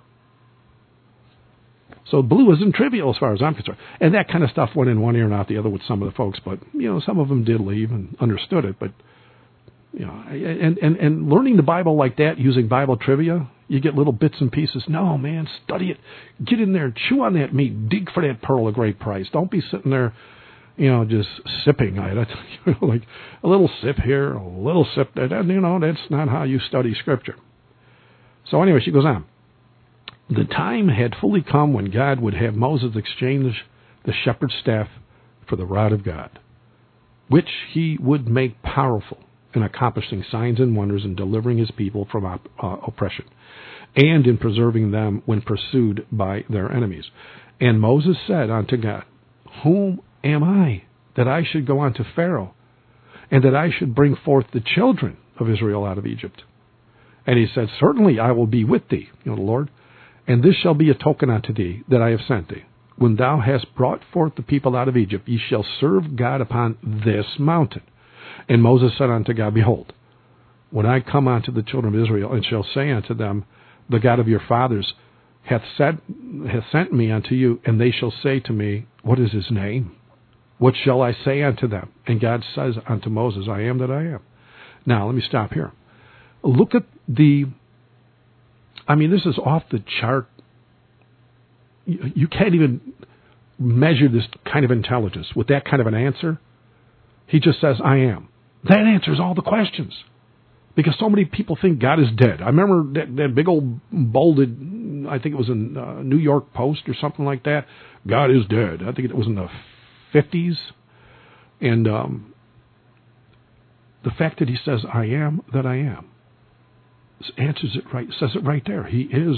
Speaker 1: So blue isn't trivial as far as I'm concerned. And that kind of stuff went in one ear and out the other with some of the folks. But, you know, some of them did leave and understood it. But, you know, and, and, and learning the Bible like that, using Bible trivia, you get little bits and pieces. No, man, study it. Get in there. Chew on that meat. Dig for that pearl of great price. Don't be sitting there, you know, just sipping on it. You know, like a little sip here, a little sip there. You know, that's not how you study Scripture. So anyway, she goes on. The time had fully come when God would have Moses exchange the shepherd's staff for the rod of God, which he would make powerful in accomplishing signs and wonders and delivering his people from op- uh, oppression. and in preserving them when pursued by their enemies. And Moses said unto God, Whom am I, that I should go unto Pharaoh, and that I should bring forth the children of Israel out of Egypt? And he said, Certainly I will be with thee, you know, the Lord, and this shall be a token unto thee that I have sent thee. When thou hast brought forth the people out of Egypt, ye shall serve God upon this mountain. And Moses said unto God, Behold, when I come unto the children of Israel, and shall say unto them, The God of your fathers hath sent, hath sent me unto you, and they shall say to me, What is his name? What shall I say unto them? And God says unto Moses, I am that I am. Now, let me stop here. Look at the, I mean, this is off the chart. You, you can't even measure this kind of intelligence with that kind of an answer. He just says, I am. That answers all the questions. Because so many people think God is dead. I remember that, that big old bolded, I think it was in uh, New York Post or something like that. God is dead. I think it was in the fifties. And um, the fact that he says, I am that I am, answers it right, says it right there. He is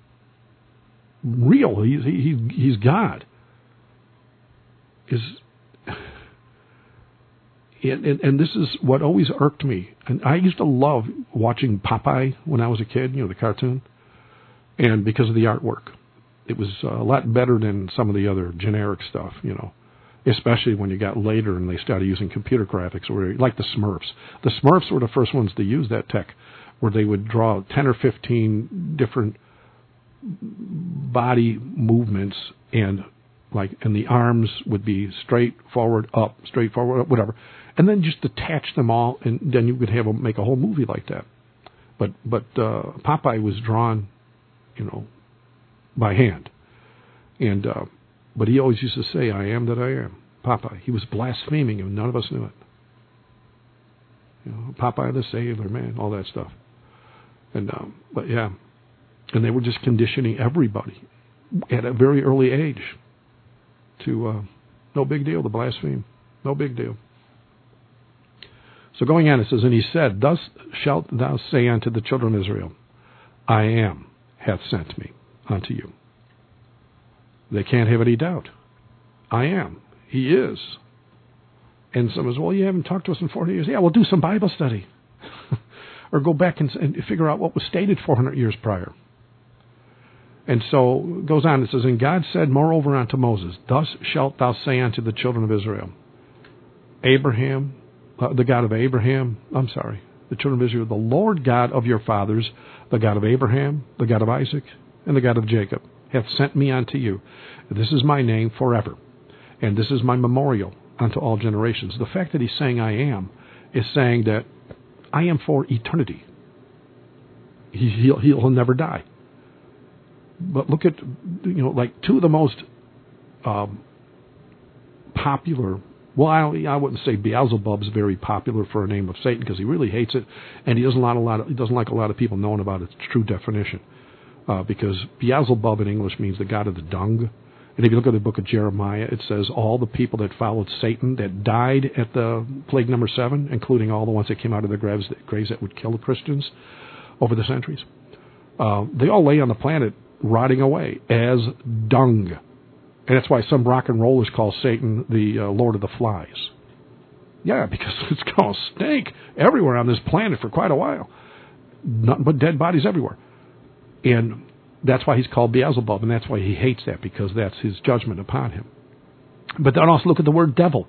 Speaker 1: real. He, he, he's God. Is And, and, and this is what always irked me. And I used to love watching Popeye when I was a kid, you know, the cartoon. And because of the artwork. It was a lot better than some of the other generic stuff, you know. Especially when you got later and they started using computer graphics, or like the Smurfs. The Smurfs were the first ones to use that tech, where they would draw ten or fifteen different body movements, and like, and the arms would be straight, forward, up, straight, forward, up, whatever. And then just attach them all, and then you could have a, make a whole movie like that. But but uh, Popeye was drawn, you know, by hand, and uh, but he always used to say, "I am that I am." Popeye. He was blaspheming, and none of us knew it. You know, Popeye the Sailor Man, all that stuff. And um, but yeah, and they were just conditioning everybody at a very early age to uh, no big deal to blaspheme, no big deal. So going on, it says, And he said, Thus shalt thou say unto the children of Israel, I am hath sent me unto you. They can't have any doubt. I am. He is. And someone says, well, you haven't talked to us in forty years. Yeah, we'll do some Bible study. Or go back and, and figure out what was stated four hundred years prior. And so it goes on, it says, And God said moreover unto Moses, Thus shalt thou say unto the children of Israel, Abraham, uh, the God of Abraham, I'm sorry, the children of Israel, the Lord God of your fathers, the God of Abraham, the God of Isaac, and the God of Jacob, hath sent me unto you. This is my name forever, and this is my memorial unto all generations. The fact that he's saying I am is saying that I am for eternity. He, he'll, he'll never die. But look at, you know, like two of the most um, popular, well, I, I wouldn't say Beelzebub's very popular for a name of Satan, because he really hates it, and he doesn't like a lot of, he doesn't like a lot of people knowing about its true definition. Uh, because Beelzebub in English means the god of the dung. And if you look at the book of Jeremiah, it says all the people that followed Satan that died at the plague number seven, including all the ones that came out of their graves that, graves that would kill the Christians over the centuries, uh, they all lay on the planet rotting away as dung. And that's why some rock and rollers call Satan the uh, Lord of the Flies. Yeah, because it's going to stink everywhere on this planet for quite a while. Nothing but dead bodies everywhere. And that's why he's called Beelzebub, and that's why he hates that, because that's his judgment upon him. But then also look at the word devil.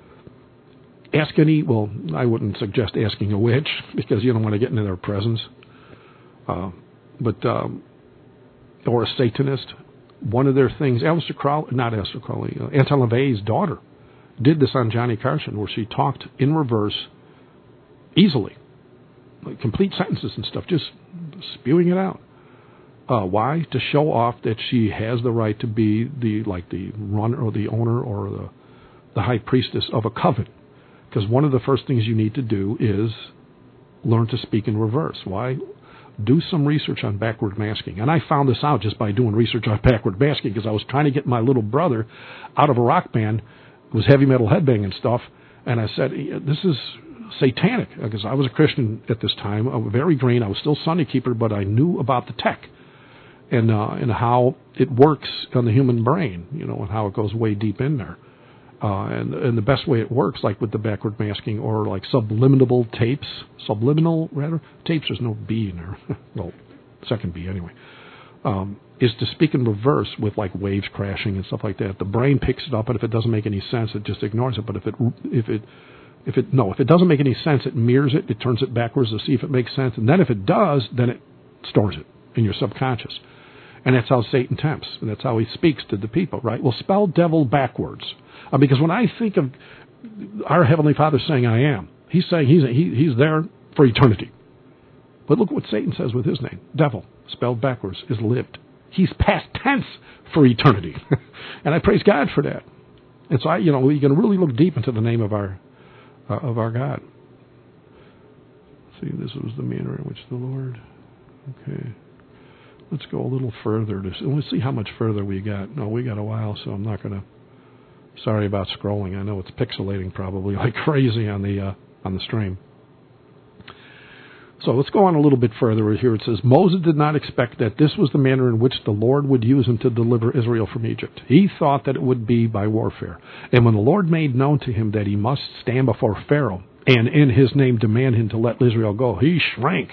Speaker 1: Ask any, well, I wouldn't suggest asking a witch, because you don't want to get into their presence. Uh, but, um, or a Satanist. One of their things, Aleister Crowley, not Aleister Crowley, uh, Anton LaVey's daughter did this on Johnny Carson, where she talked in reverse easily. Like complete sentences and stuff, just spewing it out. Uh, why? To show off that she has the right to be the like the runner or the owner or the the high priestess of a coven. Because one of the first things you need to do is learn to speak in reverse. Why? Do some research on backward masking. And I found this out just by doing research on backward masking, because I was trying to get my little brother out of a rock band. It was heavy metal headbanging stuff. And I said, this is satanic, because I was a Christian at this time, I was very green. I was still Sunday keeper, but I knew about the tech and uh, and how it works on the human brain, you know, and how it goes way deep in there. Uh, and and the best way it works, like with the backward masking or like subliminal tapes, subliminal rather tapes. There's no B in there, no second B anyway. Um, is to speak in reverse with like waves crashing and stuff like that. The brain picks it up, and if it doesn't make any sense, it just ignores it. But if it if it if it no if it doesn't make any sense, it mirrors it. It turns it backwards to see if it makes sense, and then if it does, then it stores it in your subconscious. And that's how Satan tempts, and that's how he speaks to the people, right? Well, spell devil backwards. Uh, because when I think of our Heavenly Father saying I am, he's saying he's, he, he's there for eternity. But look what Satan says with his name. Devil, spelled backwards, is lived. He's past tense for eternity. And I praise God for that. And so, I, you know, we can really look deep into the name of our uh, of our God. See, this was the manner in which the Lord... Okay. Let's go a little further. To, let's see how much further we got. No, we got a while, so I'm not going to... Sorry about scrolling. I know it's pixelating probably like crazy on the uh, on the stream. So let's go on a little bit further here. It says, Moses did not expect that this was the manner in which the Lord would use him to deliver Israel from Egypt. He thought that it would be by warfare. And when the Lord made known to him that he must stand before Pharaoh and in his name demand him to let Israel go, he shrank.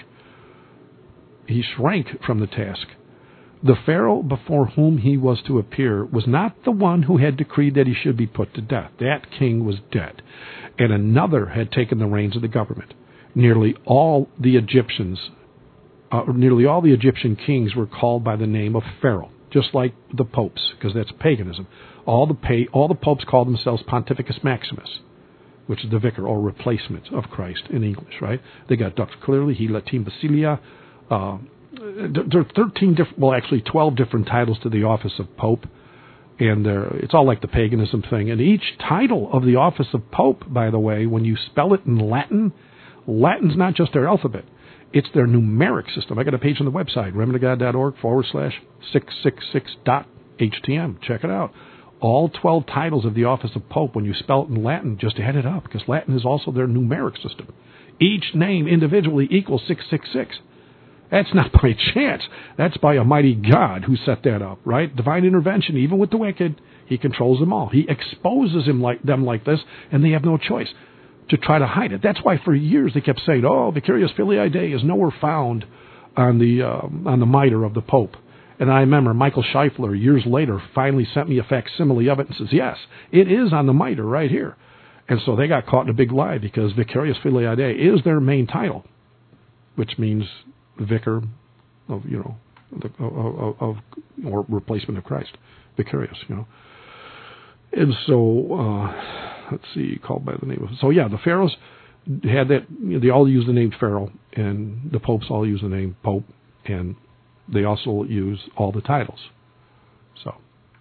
Speaker 1: He shrank from the task. The Pharaoh before whom he was to appear was not the one who had decreed that he should be put to death. That king was dead, and another had taken the reins of the government. Nearly all the Egyptians, uh, nearly all the Egyptian kings were called by the name of Pharaoh, just like the popes, because that's paganism. All the pay, all the popes called themselves Pontificus Maximus, which is the vicar or replacement of Christ in English, right? They got Doctor Clearly, He Latim Basilia. Uh, there are thirteen different, well, actually twelve different titles to the office of Pope, and it's all like the paganism thing. And each title of the office of Pope, by the way, when you spell it in Latin, Latin's not just their alphabet; it's their numeric system. I got a page on the website, remnantofgod.org forward slash six six six dot htm. Check it out. All twelve titles of the office of Pope, when you spell it in Latin, just add it up, because Latin is also their numeric system. Each name individually equals six six six. That's not by chance. That's by a mighty God who set that up, right? Divine intervention, even with the wicked, he controls them all. He exposes him like them like this, and they have no choice to try to hide it. That's why for years they kept saying, oh, Vicarious Filii Dei is nowhere found on the uh, on the mitre of the Pope. And I remember Michael Scheifler years later finally sent me a facsimile of it and says, yes, it is on the mitre right here. And so they got caught in a big lie, because Vicarious Filii Dei is their main title, which means vicar of, you know, the, of, of or replacement of Christ, vicarious, you know. And so, uh, let's see, called by the name of, so yeah, the pharaohs had that, you know, they all use the name Pharaoh, and the popes all use the name Pope, and they also use all the titles. So,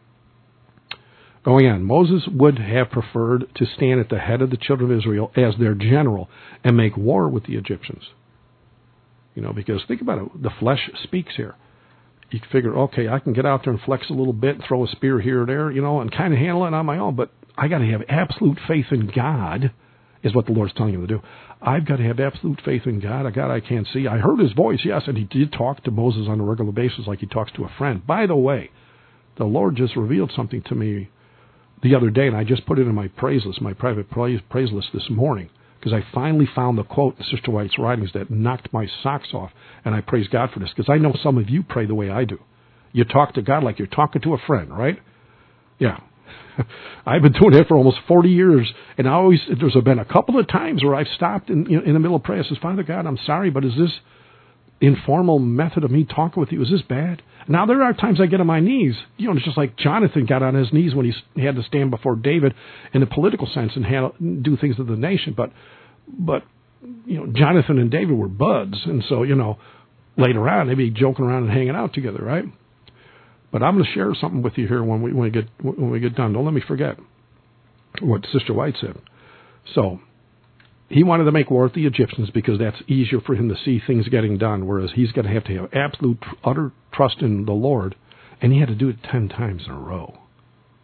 Speaker 1: going on, Moses would have preferred to stand at the head of the children of Israel as their general and make war with the Egyptians. You know, because think about it, the flesh speaks here. You figure, okay, I can get out there and flex a little bit, throw a spear here or there, you know, and kind of handle it on my own, but I got to have absolute faith in God, is what the Lord's telling you to do. I've got to have absolute faith in God, a God I can't see. I heard his voice, yes, and he did talk to Moses on a regular basis like he talks to a friend. By the way, the Lord just revealed something to me the other day, and I just put it in my praise list, my private praise, praise list this morning, because I finally found the quote in Sister White's writings that knocked my socks off, and I praise God for this, because I know some of you pray the way I do. You talk to God like you're talking to a friend, right? Yeah. I've been doing that for almost forty years, and I always, there's been a couple of times where I've stopped in, in the middle of prayer. I says, Father God, I'm sorry, but is this informal method of me talking with you, is this bad? Now, there are times I get on my knees. You know, it's just like Jonathan got on his knees when he had to stand before David in the political sense and had, do things to the nation. But, but you know, Jonathan and David were buds. And so, you know, later on, they'd be joking around and hanging out together, right? But I'm going to share something with you here when we, when we get when we get done. Don't let me forget what Sister White said. So, he wanted to make war with the Egyptians because that's easier for him to see things getting done, whereas he's going to have to have absolute, utter trust in the Lord, and he had to do it ten times in a row.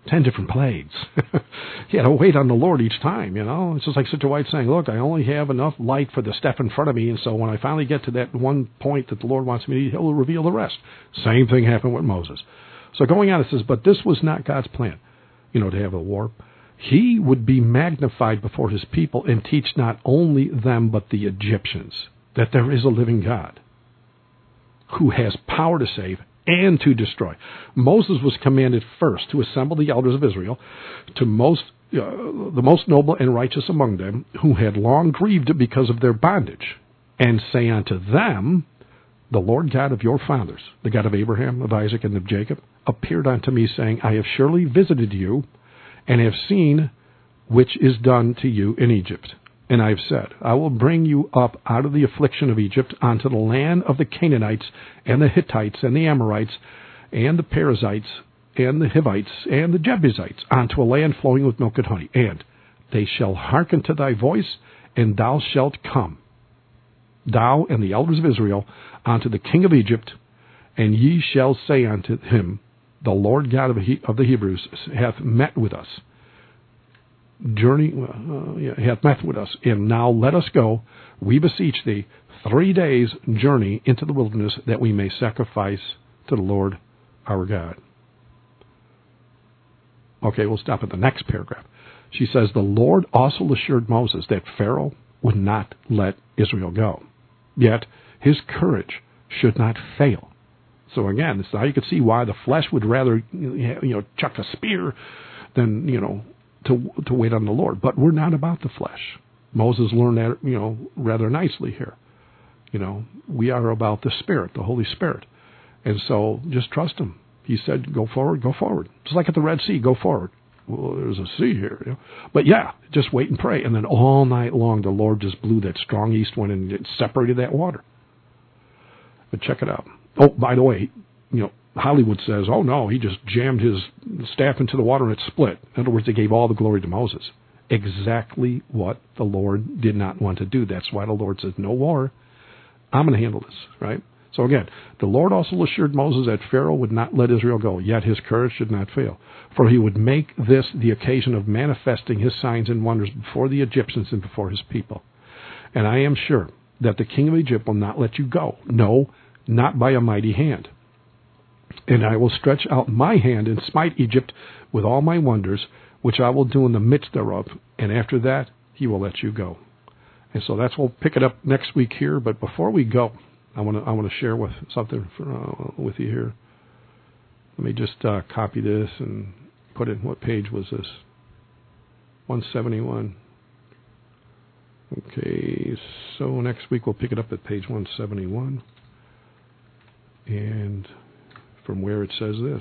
Speaker 1: ten different plagues. He had to wait on the Lord each time, you know. It's just like Sister White saying, look, I only have enough light for the step in front of me, and so when I finally get to that one point that the Lord wants me to, he'll reveal the rest. Same thing happened with Moses. So going on, it says, but this was not God's plan, you know, to have a war. He would be magnified before his people and teach not only them but the Egyptians that there is a living God who has power to save and to destroy. Moses was commanded first to assemble the elders of Israel, to most uh, the most noble and righteous among them, who had long grieved because of their bondage, and say unto them, the Lord God of your fathers, the God of Abraham, of Isaac, and of Jacob, appeared unto me, saying, I have surely visited you, and have seen which is done to you in Egypt. And I have said, I will bring you up out of the affliction of Egypt unto the land of the Canaanites, and the Hittites, and the Amorites, and the Perizzites, and the Hivites, and the Jebusites, unto a land flowing with milk and honey. And they shall hearken to thy voice, and thou shalt come, thou and the elders of Israel, unto the king of Egypt, and ye shall say unto him, the Lord God of, he, of the Hebrews hath met with us. Journey uh, yeah, hath met with us, and now let us go, we beseech thee, three days' journey into the wilderness, that we may sacrifice to the Lord our God. Okay, we'll stop at the next paragraph. She says, the Lord also assured Moses that Pharaoh would not let Israel go, yet his courage should not fail. So again, so now you can see why the flesh would rather, you know, chuck a spear than, you know, to to wait on the Lord. But we're not about the flesh. Moses learned that, you know, rather nicely here. You know, we are about the Spirit, the Holy Spirit. And so just trust him. He said, go forward, go forward. Just like at the Red Sea, go forward. Well, there's a sea here. You know? But yeah, just wait and pray. And then all night long, the Lord just blew that strong east wind and it separated that water. But check it out. Oh, by the way, you know, Hollywood says, oh no, he just jammed his staff into the water and it split. In other words, they gave all the glory to Moses. Exactly what the Lord did not want to do. That's why the Lord says, no war. I'm going to handle this, right? So again, the Lord also assured Moses that Pharaoh would not let Israel go, yet his courage should not fail. For he would make this the occasion of manifesting his signs and wonders before the Egyptians and before his people. And I am sure that the king of Egypt will not let you go. No, not by a mighty hand. And I will stretch out my hand and smite Egypt with all my wonders, which I will do in the midst thereof. And after that, he will let you go. And so that's, we'll pick it up next week here. But before we go, I want to I want to share with something for, uh, with you here. Let me just uh, copy this and put it. What page was this? one seventy-one. Okay, so next week we'll pick it up at page one seventy-one. And from where it says this,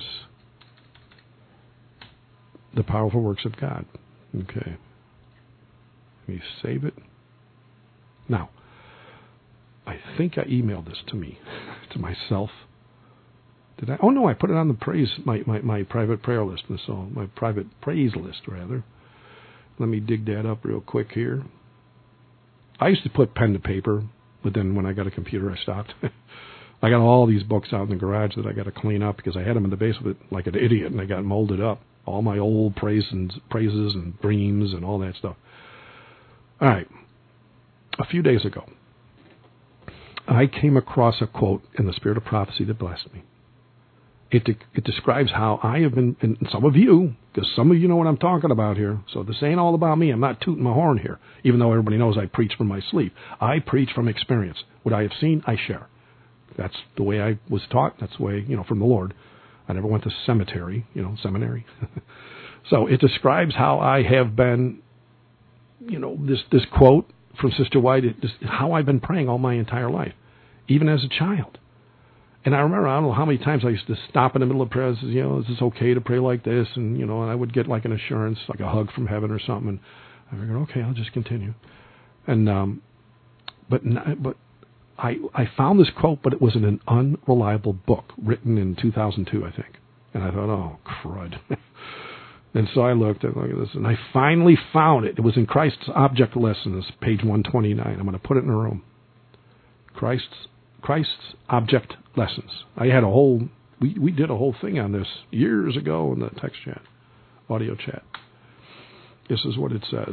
Speaker 1: the powerful works of God. Okay. Let me save it. Now, I think I emailed this to me, to myself. Did I? Oh, no, I put it on the praise, my, my, my private prayer list, and so my private praise list, rather. Let me dig that up real quick here. I used to put pen to paper, but then when I got a computer, I stopped. I got all these books out in the garage that I got to clean up because I had them in the basement like an idiot, and they got molded up. All my old praise and, praises and dreams and all that stuff. All right. A few days ago, I came across a quote in the Spirit of Prophecy that blessed me. It de- it describes how I have been, and some of you, because some of you know what I'm talking about here, so this ain't all about me. I'm not tooting my horn here, even though everybody knows I preach from my sleep. I preach from experience. What I have seen, I share. That's the way I was taught. That's the way, you know, from the Lord. I never went to cemetery, you know, seminary. So it describes how I have been, you know, this, this quote from Sister White, it, this, how I've been praying all my entire life, even as a child. And I remember, I don't know how many times I used to stop in the middle of prayer and say, you know, is this okay to pray like this? And, you know, and I would get like an assurance, like a hug from heaven or something. And I figured, okay, I'll just continue. And, um, but, but I, I found this quote, but it was in an unreliable book written in two thousand two, I think. And I thought, oh, crud. And so I looked at, look at this, and I finally found it. It was in Christ's Object Lessons, page one twenty-nine. I'm going to put it in a room. Christ's Christ's Object Lessons. I had a whole, we, we did a whole thing on this years ago in the text chat. audio chat. This is what it says.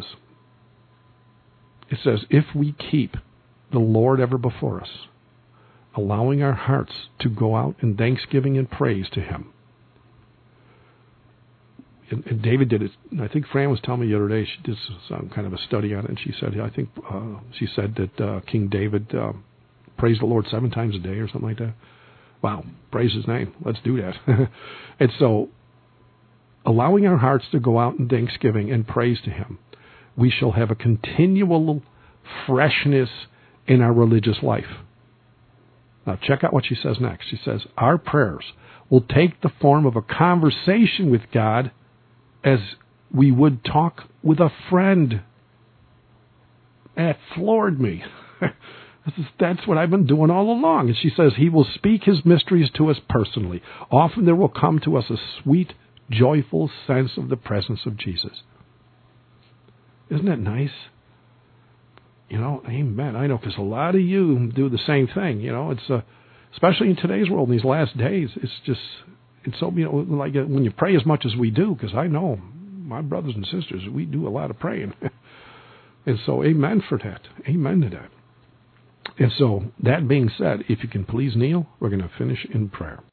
Speaker 1: It says, if we keep the Lord ever before us, allowing our hearts to go out in thanksgiving and praise to Him. And, and David did it. I think Fran was telling me the other day, she did some kind of a study on it, and she said, I think uh, she said that uh, King David uh, praised the Lord seven times a day or something like that. Wow, praise His name. Let's do that. And so, allowing our hearts to go out in thanksgiving and praise to Him, we shall have a continual freshness in our religious life. Now, check out what she says next. She says, our prayers will take the form of a conversation with God as we would talk with a friend. That floored me. This is, that's what I've been doing all along. And she says, He will speak His mysteries to us personally. Often there will come to us a sweet, joyful sense of the presence of Jesus. Isn't that nice? You know, amen. I know, because a lot of you do the same thing. You know, it's uh, especially in today's world, in these last days, it's just, it's so, you know, like uh, when you pray as much as we do, because I know my brothers and sisters, we do a lot of praying. And so, amen for that. Amen to that. And so, that being said, if you can please kneel, we're going to finish in prayer.